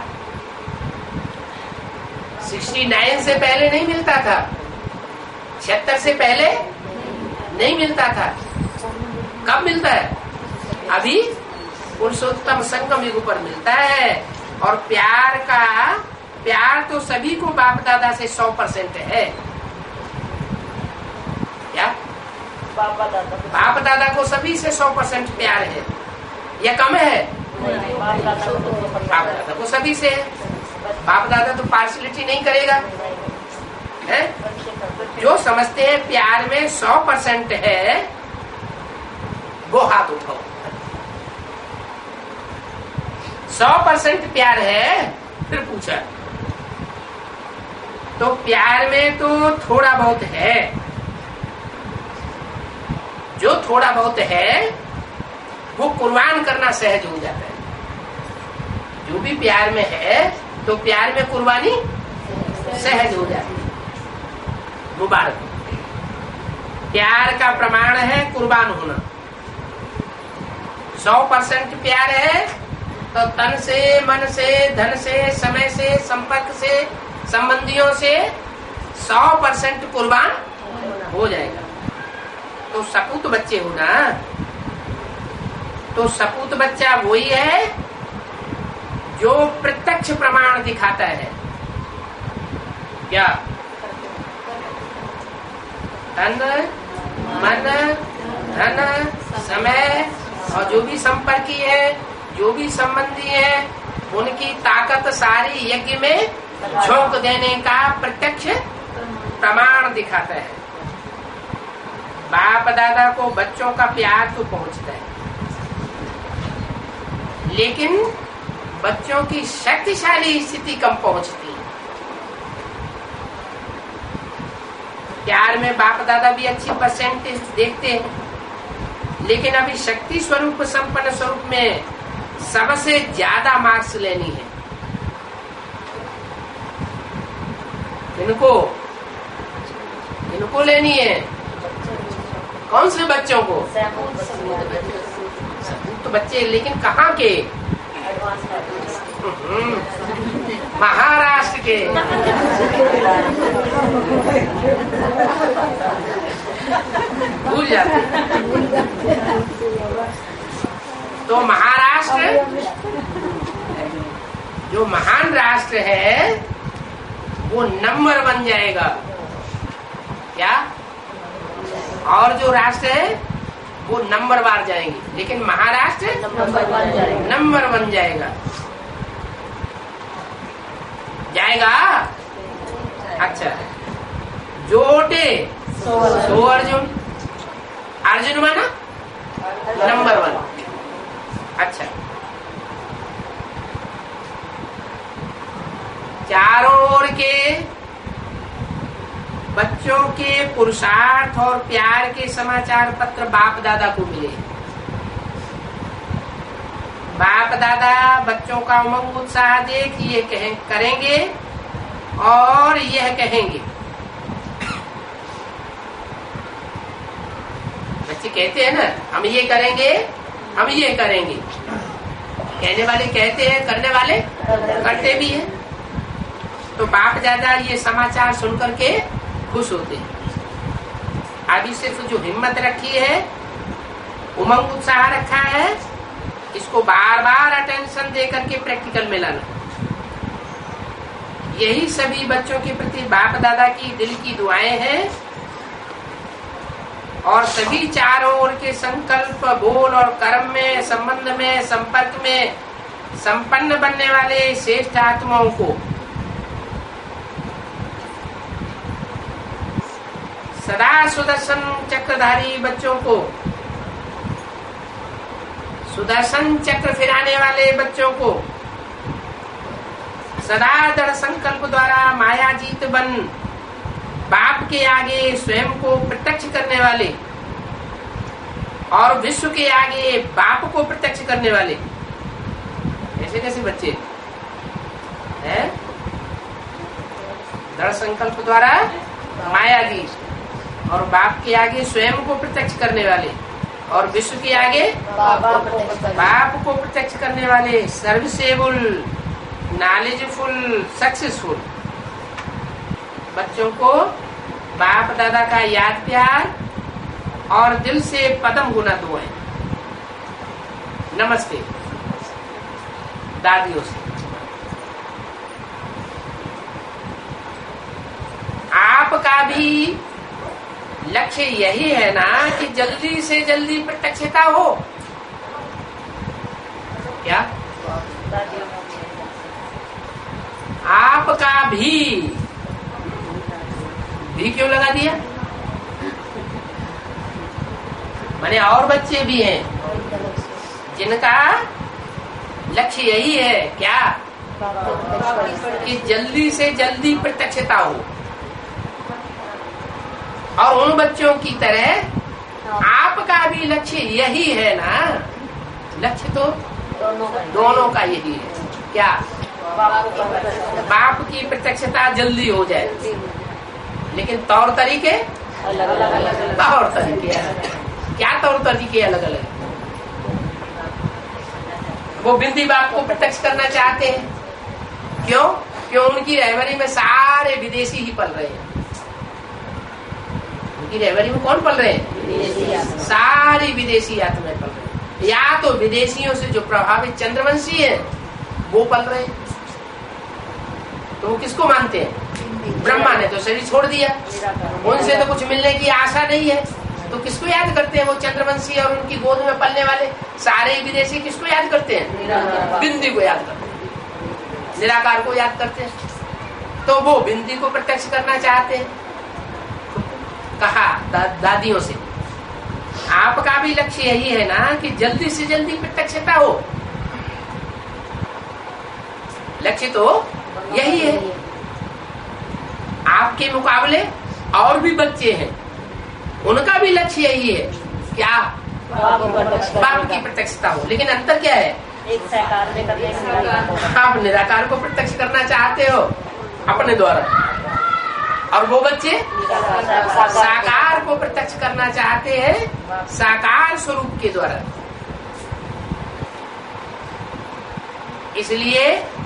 Speaker 1: 69 से पहले नहीं मिलता था, 76 से पहले नहीं मिलता था। कब मिलता है? अभी पुरुषोत्तम संगम युग पर मिलता है। और प्यार तो सभी को बाप दादा से 100% है। क्या बाप दादा को सभी से 100% प्यार है या कम है? बाप दादा को सभी से है। बाप दादा तो पार्शलिटी नहीं करेगा है? जो समझते हैं प्यार में 100% है वो हाथ उठाओ। 100% प्यार है? फिर पूछा तो प्यार में तो थोड़ा बहुत है। जो थोड़ा बहुत है वो कुर्बान करना सहज हो जाता है। जो भी प्यार में है तो प्यार में कुर्बानी सहज हो जाती है। मुबारक। प्यार का प्रमाण है कुर्बान होना। 100% प्यार है तो तन से, मन से, धन से, समय से, संपर्क से, संबंधियों से 100% कुर्बान हो जाएगा। तो सपूत बच्चे हो ना, तो सपूत बच्चा वही है जो प्रत्यक्ष प्रमाण दिखाता है। क्या? तन, मन, धन, समय और जो भी संपर्की है, जो भी संबंधी है, उनकी ताकत सारी यज्ञ में झोंक देने का प्रत्यक्ष प्रमाण दिखाता है। बाप दादा को बच्चों का प्यार तो पहुंचता है, लेकिन बच्चों की शक्तिशाली स्थिति कम पहुंचती है। प्यार में बाप दादा भी अच्छी परसेंटेज देखते हैं, लेकिन अभी शक्ति स्वरूप संपन्न स्वरूप में सबसे ज्यादा मार्क्स लेनी है। इनको लेनी है। कौन से बच्चों को? तो बच्चे, लेकिन कहाँ के? महाराष्ट्र के। भूल जाते। तो महाराष्ट्र जो महान राष्ट्र है वो नंबर 1 जाएगा। क्या? और जो राष्ट्र है वो नंबर वार जाएंगे, लेकिन महाराष्ट्र नंबर 1 जाएगा। जाएगा? अच्छा। जोटे सो अर्जुन। अर्जुन माना नंबर 1। अच्छा। चारों ओर के बच्चों के पुरुषार्थ और प्यार के समाचार पत्र बाप दादा को मिले। बाप दादा बच्चों का उमंग उत्साह देख ये करेंगे और यह कहेंगे। बच्चे कहते हैं ना, हम ये करेंगे, हम ये करेंगे। कहने वाले कहते हैं, करने वाले करते भी हैं। तो बाप दादा ये समाचार सुनकर के खुश होते हैं। अभी सिर्फ जो हिम्मत रखी है, उमंग उत्साह रखा है, इसको बार बार अटेंशन देकर के प्रैक्टिकल में लाना। यही सभी बच्चों के प्रति बाप दादा की दिल की दुआएं हैं। और सभी चारों ओर के संकल्प, बोल और कर्म में, संबंध में, संपर्क में संपन्न बनने वाले श्रेष्ठ आत्माओं को सदा सुदर्शन चक्रधारी बच्चों को, सुदर्शन चक्र फिराने वाले बच्चों को, सदा दृढ़ संकल्प द्वारा मायाजीत बन बाप के आगे स्वयं को प्रत्यक्ष करने वाले और विश्व के आगे बाप को प्रत्यक्ष करने वाले। ऐसे कैसे बच्चे हैं? दृढ़ संकल्प द्वारा मायाजीत और बाप के आगे स्वयं को प्रत्यक्ष करने वाले और विश्व के आगे बाप को प्रत्यक्ष करने वाले सर्वसेबुल नॉलेजफुल, सक्सेसफुल बच्चों को बाप दादा का याद प्यार और दिल से पदम गुना दुआएं। नमस्ते दादियों से। आपका भी लक्ष्य यही है ना कि जल्दी से जल्दी प्रत्यक्षता हो क्या? आपका भी क्यों लगा दिया? माने और बच्चे भी हैं जिनका लक्ष्य यही है क्या? कि जल्दी से जल्दी प्रत्यक्षता हो। और उन बच्चों की तरह आपका भी लक्ष्य यही है ना। लक्ष्य तो दोनों का यही है क्या? बाप की प्रत्यक्षता जल्दी हो जाए, लेकिन तौर तरीके तौर तरीके क्या? तौर तरीके अलग अलग। वो बिंदी बाप को प्रत्यक्ष करना चाहते हैं। क्यों? क्यों? उनकी रहबरी में सारे विदेशी ही पल रहे हैं। उनकी रहबरी में कौन पल रहे हैं? सारी विदेशी आत्माएं पल रहे हैं। या तो विदेशियों से जो प्रभावित चंद्रवंशी हैं वो पल रहे हैं। तो वो किसको मानते हैं? ब्रह्मा ने तो शरीर छोड़ दिया, उनसे तो कुछ मिलने की आशा नहीं है, तो किसको याद करते हैं? वो चंद्रवंशी और उनकी गोद में पलने वाले सारे विदेशी किसको याद करते हैं? बिंदी को याद करते हैं, निराकार को याद करते हैं। तो वो बिंदी को प्रत्यक्ष करना चाहते हैं। कहा दादियों से आपका भी लक्ष्य यही है ना कि जल्दी से जल्दी प्रत्यक्षता हो। लक्ष्य तो यही है। आपके मुकाबले और भी बच्चे हैं, उनका भी लक्ष्य यही है क्या? बाप की प्रत्यक्षता हो। लेकिन अंतर क्या है?
Speaker 2: एक साकार में करने
Speaker 1: आप निराकार को प्रत्यक्ष करना चाहते हो अपने द्वारा, और वो बच्चे साकार को प्रत्यक्ष करना चाहते हैं साकार स्वरूप के द्वारा। इसलिए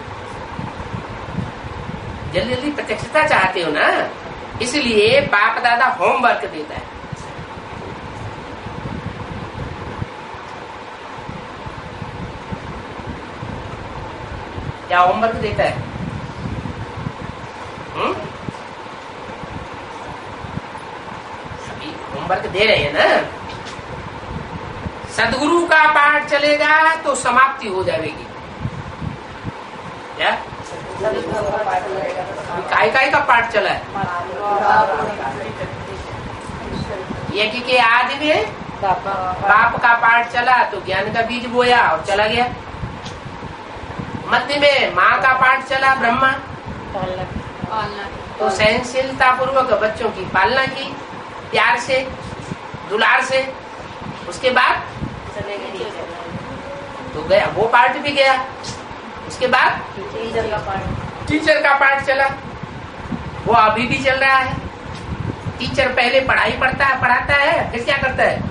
Speaker 1: जल्दी जल्दी प्रत्यक्षता चाहते हो ना, इसलिए बाप दादा होमवर्क देता है। क्या होमवर्क देता है? अभी होमवर्क दे रहे हैं ना। सदगुरु का पाठ चलेगा तो समाप्ति हो जाएगी। क्या काय का पाठ चला है? यज्ञ के आदि में बाप का पाठ चला तो ज्ञान का बीज बोया और चला गया। मध्य में माँ का पाठ चला ब्रह्मा, तो सहनशीलता पूर्वक बच्चों की पालना की प्यार से दुलार से। उसके बाद तो गया वो पाठ भी गया। उसके बाद टीचर का पाठ चला, वो अभी भी चल रहा है। टीचर पहले पढ़ाई पढ़ाता है, फिर क्या करता है?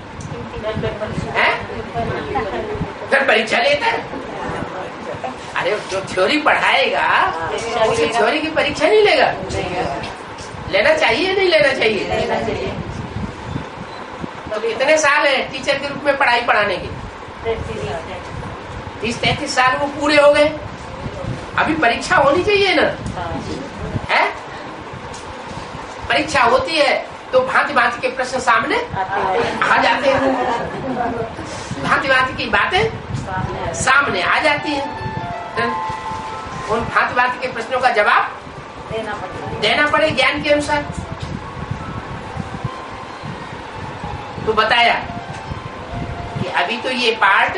Speaker 1: फिर परीक्षा लेता है। अरे जो थ्योरी पढ़ाएगा उसे थ्योरी की परीक्षा नहीं लेगा? लेना चाहिए नहीं लेना चाहिए? तो कितने साल है टीचर के रूप में पढ़ाई पढ़ाने के? 30-33 साल वो पूरे हो गए। अभी परीक्षा होनी चाहिए ना, है? परीक्षा होती है तो भांति भांति के प्रश्न सामने आ जाते हैं, भांति भांति की बातें सामने आ जाती हैं। उन भांति भांति के प्रश्नों का जवाब देना पड़े ज्ञान के अनुसार। तो बताया कि अभी तो ये पाठ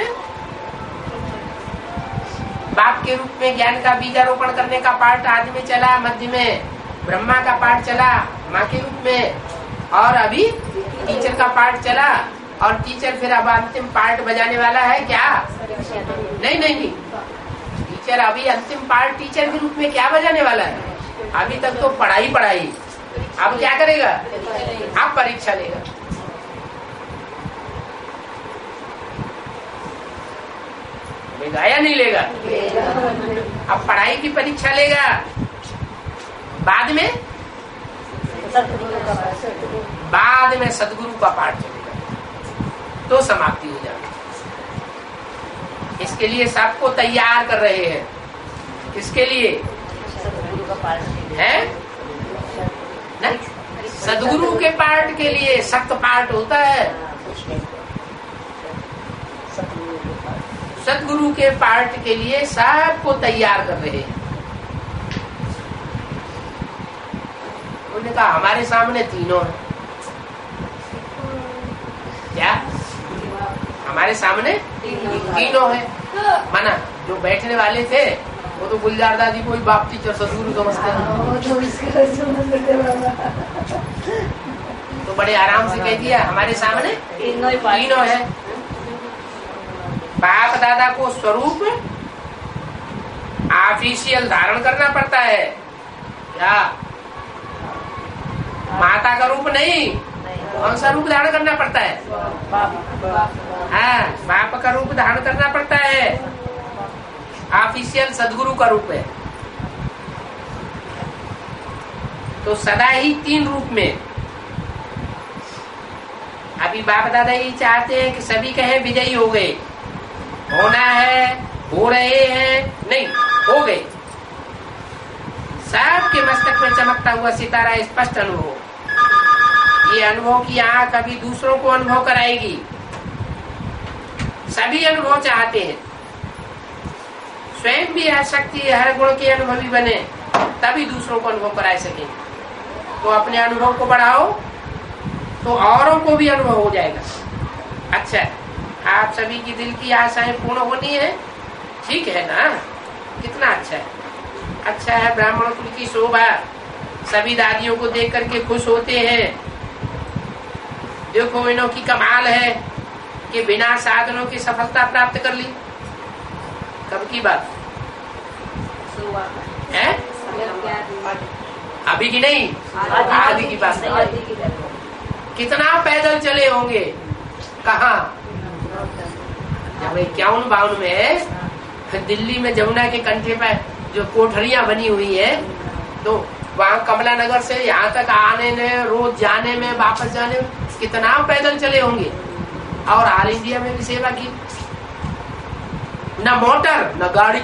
Speaker 1: बाप के रूप में ज्ञान का बीजारोपण करने का पाठ आदि में चला, मध्य में ब्रह्मा का पाठ चला माँ के रूप में, और अभी टीचर का पाठ चला। और टीचर फिर अब अंतिम पार्ट बजाने वाला है क्या? नहीं, टीचर अभी अंतिम पार्ट टीचर के रूप में क्या बजाने वाला है? अभी तक तो पढ़ाई। अब क्या करेगा? अब परीक्षा लेगा। लेगा या नहीं लेगा? अब पढ़ाई की परीक्षा लेगा, बाद में सदगुरु का पाठ चलेगा तो समाप्ति हो जाएगी। इसके लिए सबको तैयार कर रहे हैं। किसके लिए?
Speaker 2: सदगुरु का पाठ
Speaker 1: है ना? सदगुरु के पाठ के लिए सख्त पाठ होता है। सदगुरु के पाठ के लिए सबको तैयार कर रहे हैं। उन्होंने कहा हमारे सामने तीनों है। क्या हमारे सामने तीनों है? माना जो बैठने वाले थे वो तो गुलजार दादी को ही बाप टीचर सदगुरु समझते हैं, तो बड़े आराम से कह दिया हमारे सामने तीनों है। बाप दादा को स्वरूप ऑफिशियल धारण करना पड़ता है क्या? माता का रूप नहीं, कौन सा रूप धारण करना पड़ता है? हाँ, बाप का रूप धारण करना पड़ता है। ऑफिशियल सदगुरु का रूप है। तो सदा ही तीन रूप में। अभी बाप दादा ही चाहते हैं कि सभी कहें विजयी हो गए। होना है, हो रहे हैं, नहीं हो गए। सबके मस्तक में चमकता हुआ सितारा स्पष्ट अनुभव। ये अनुभव की आंख अभी दूसरों को अनुभव कराएगी। सभी अनुभव चाहते हैं, स्वयं भी शक्ति हर गुण के अनुभवी बने, तभी दूसरों को अनुभव करा सकेंगे। तो अपने अनुभव को बढ़ाओ तो औरों को भी अनुभव हो जाएगा। अच्छा, आप सभी की दिल की आशाएं पूर्ण होनी है, ठीक है ना? कितना अच्छा है। अच्छा है, ब्राह्मण कुल की शोभा। सभी दादियों को देख करके खुश होते हैं। देखो इन्हों की कमाल है कि बिना साधनों की सफलता प्राप्त कर ली। कब की बात है? अभी की नहीं, आदि की बात। कितना पैदल चले होंगे, कहाँ? जब 51-52 में दिल्ली में जमुना के कंठे पर जो कोठरियां बनी हुई है, तो वहाँ कमला नगर से यहाँ तक आने में, रोज जाने में, वापस जाने में कितना पैदल चले होंगे। और ऑल इंडिया में भी सेवा की, न मोटर न गाड़ी।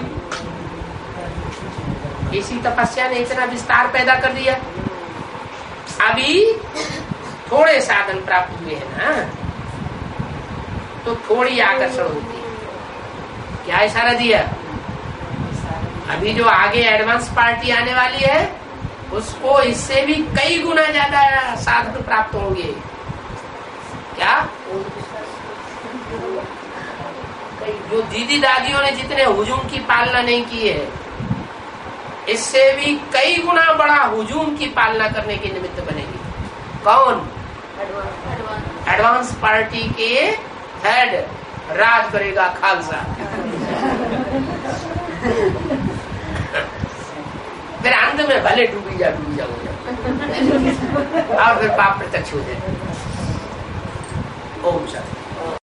Speaker 1: इसी तपस्या ने इतना विस्तार पैदा कर दिया। अभी थोड़े साधन प्राप्त हुए हैं ना, तो थोड़ी आकर्षण होती है। क्या इशारा दिया? अभी जो आगे एडवांस पार्टी आने वाली है, उसको इससे भी कई गुना ज्यादा साधन प्राप्त होंगे। क्या? जो दीदी दादियों ने जितने हुजूम की पालना नहीं की है, इससे भी कई गुना बड़ा हुजूम की पालना करने के निमित्त बनेगी। कौन? एडवांस पार्टी के हेड राज करेगा खालसा। फिर अंत में भले डूबी जा हो जाए और फिर पाप प्रत्यक्ष हो जाए। ओम शांति।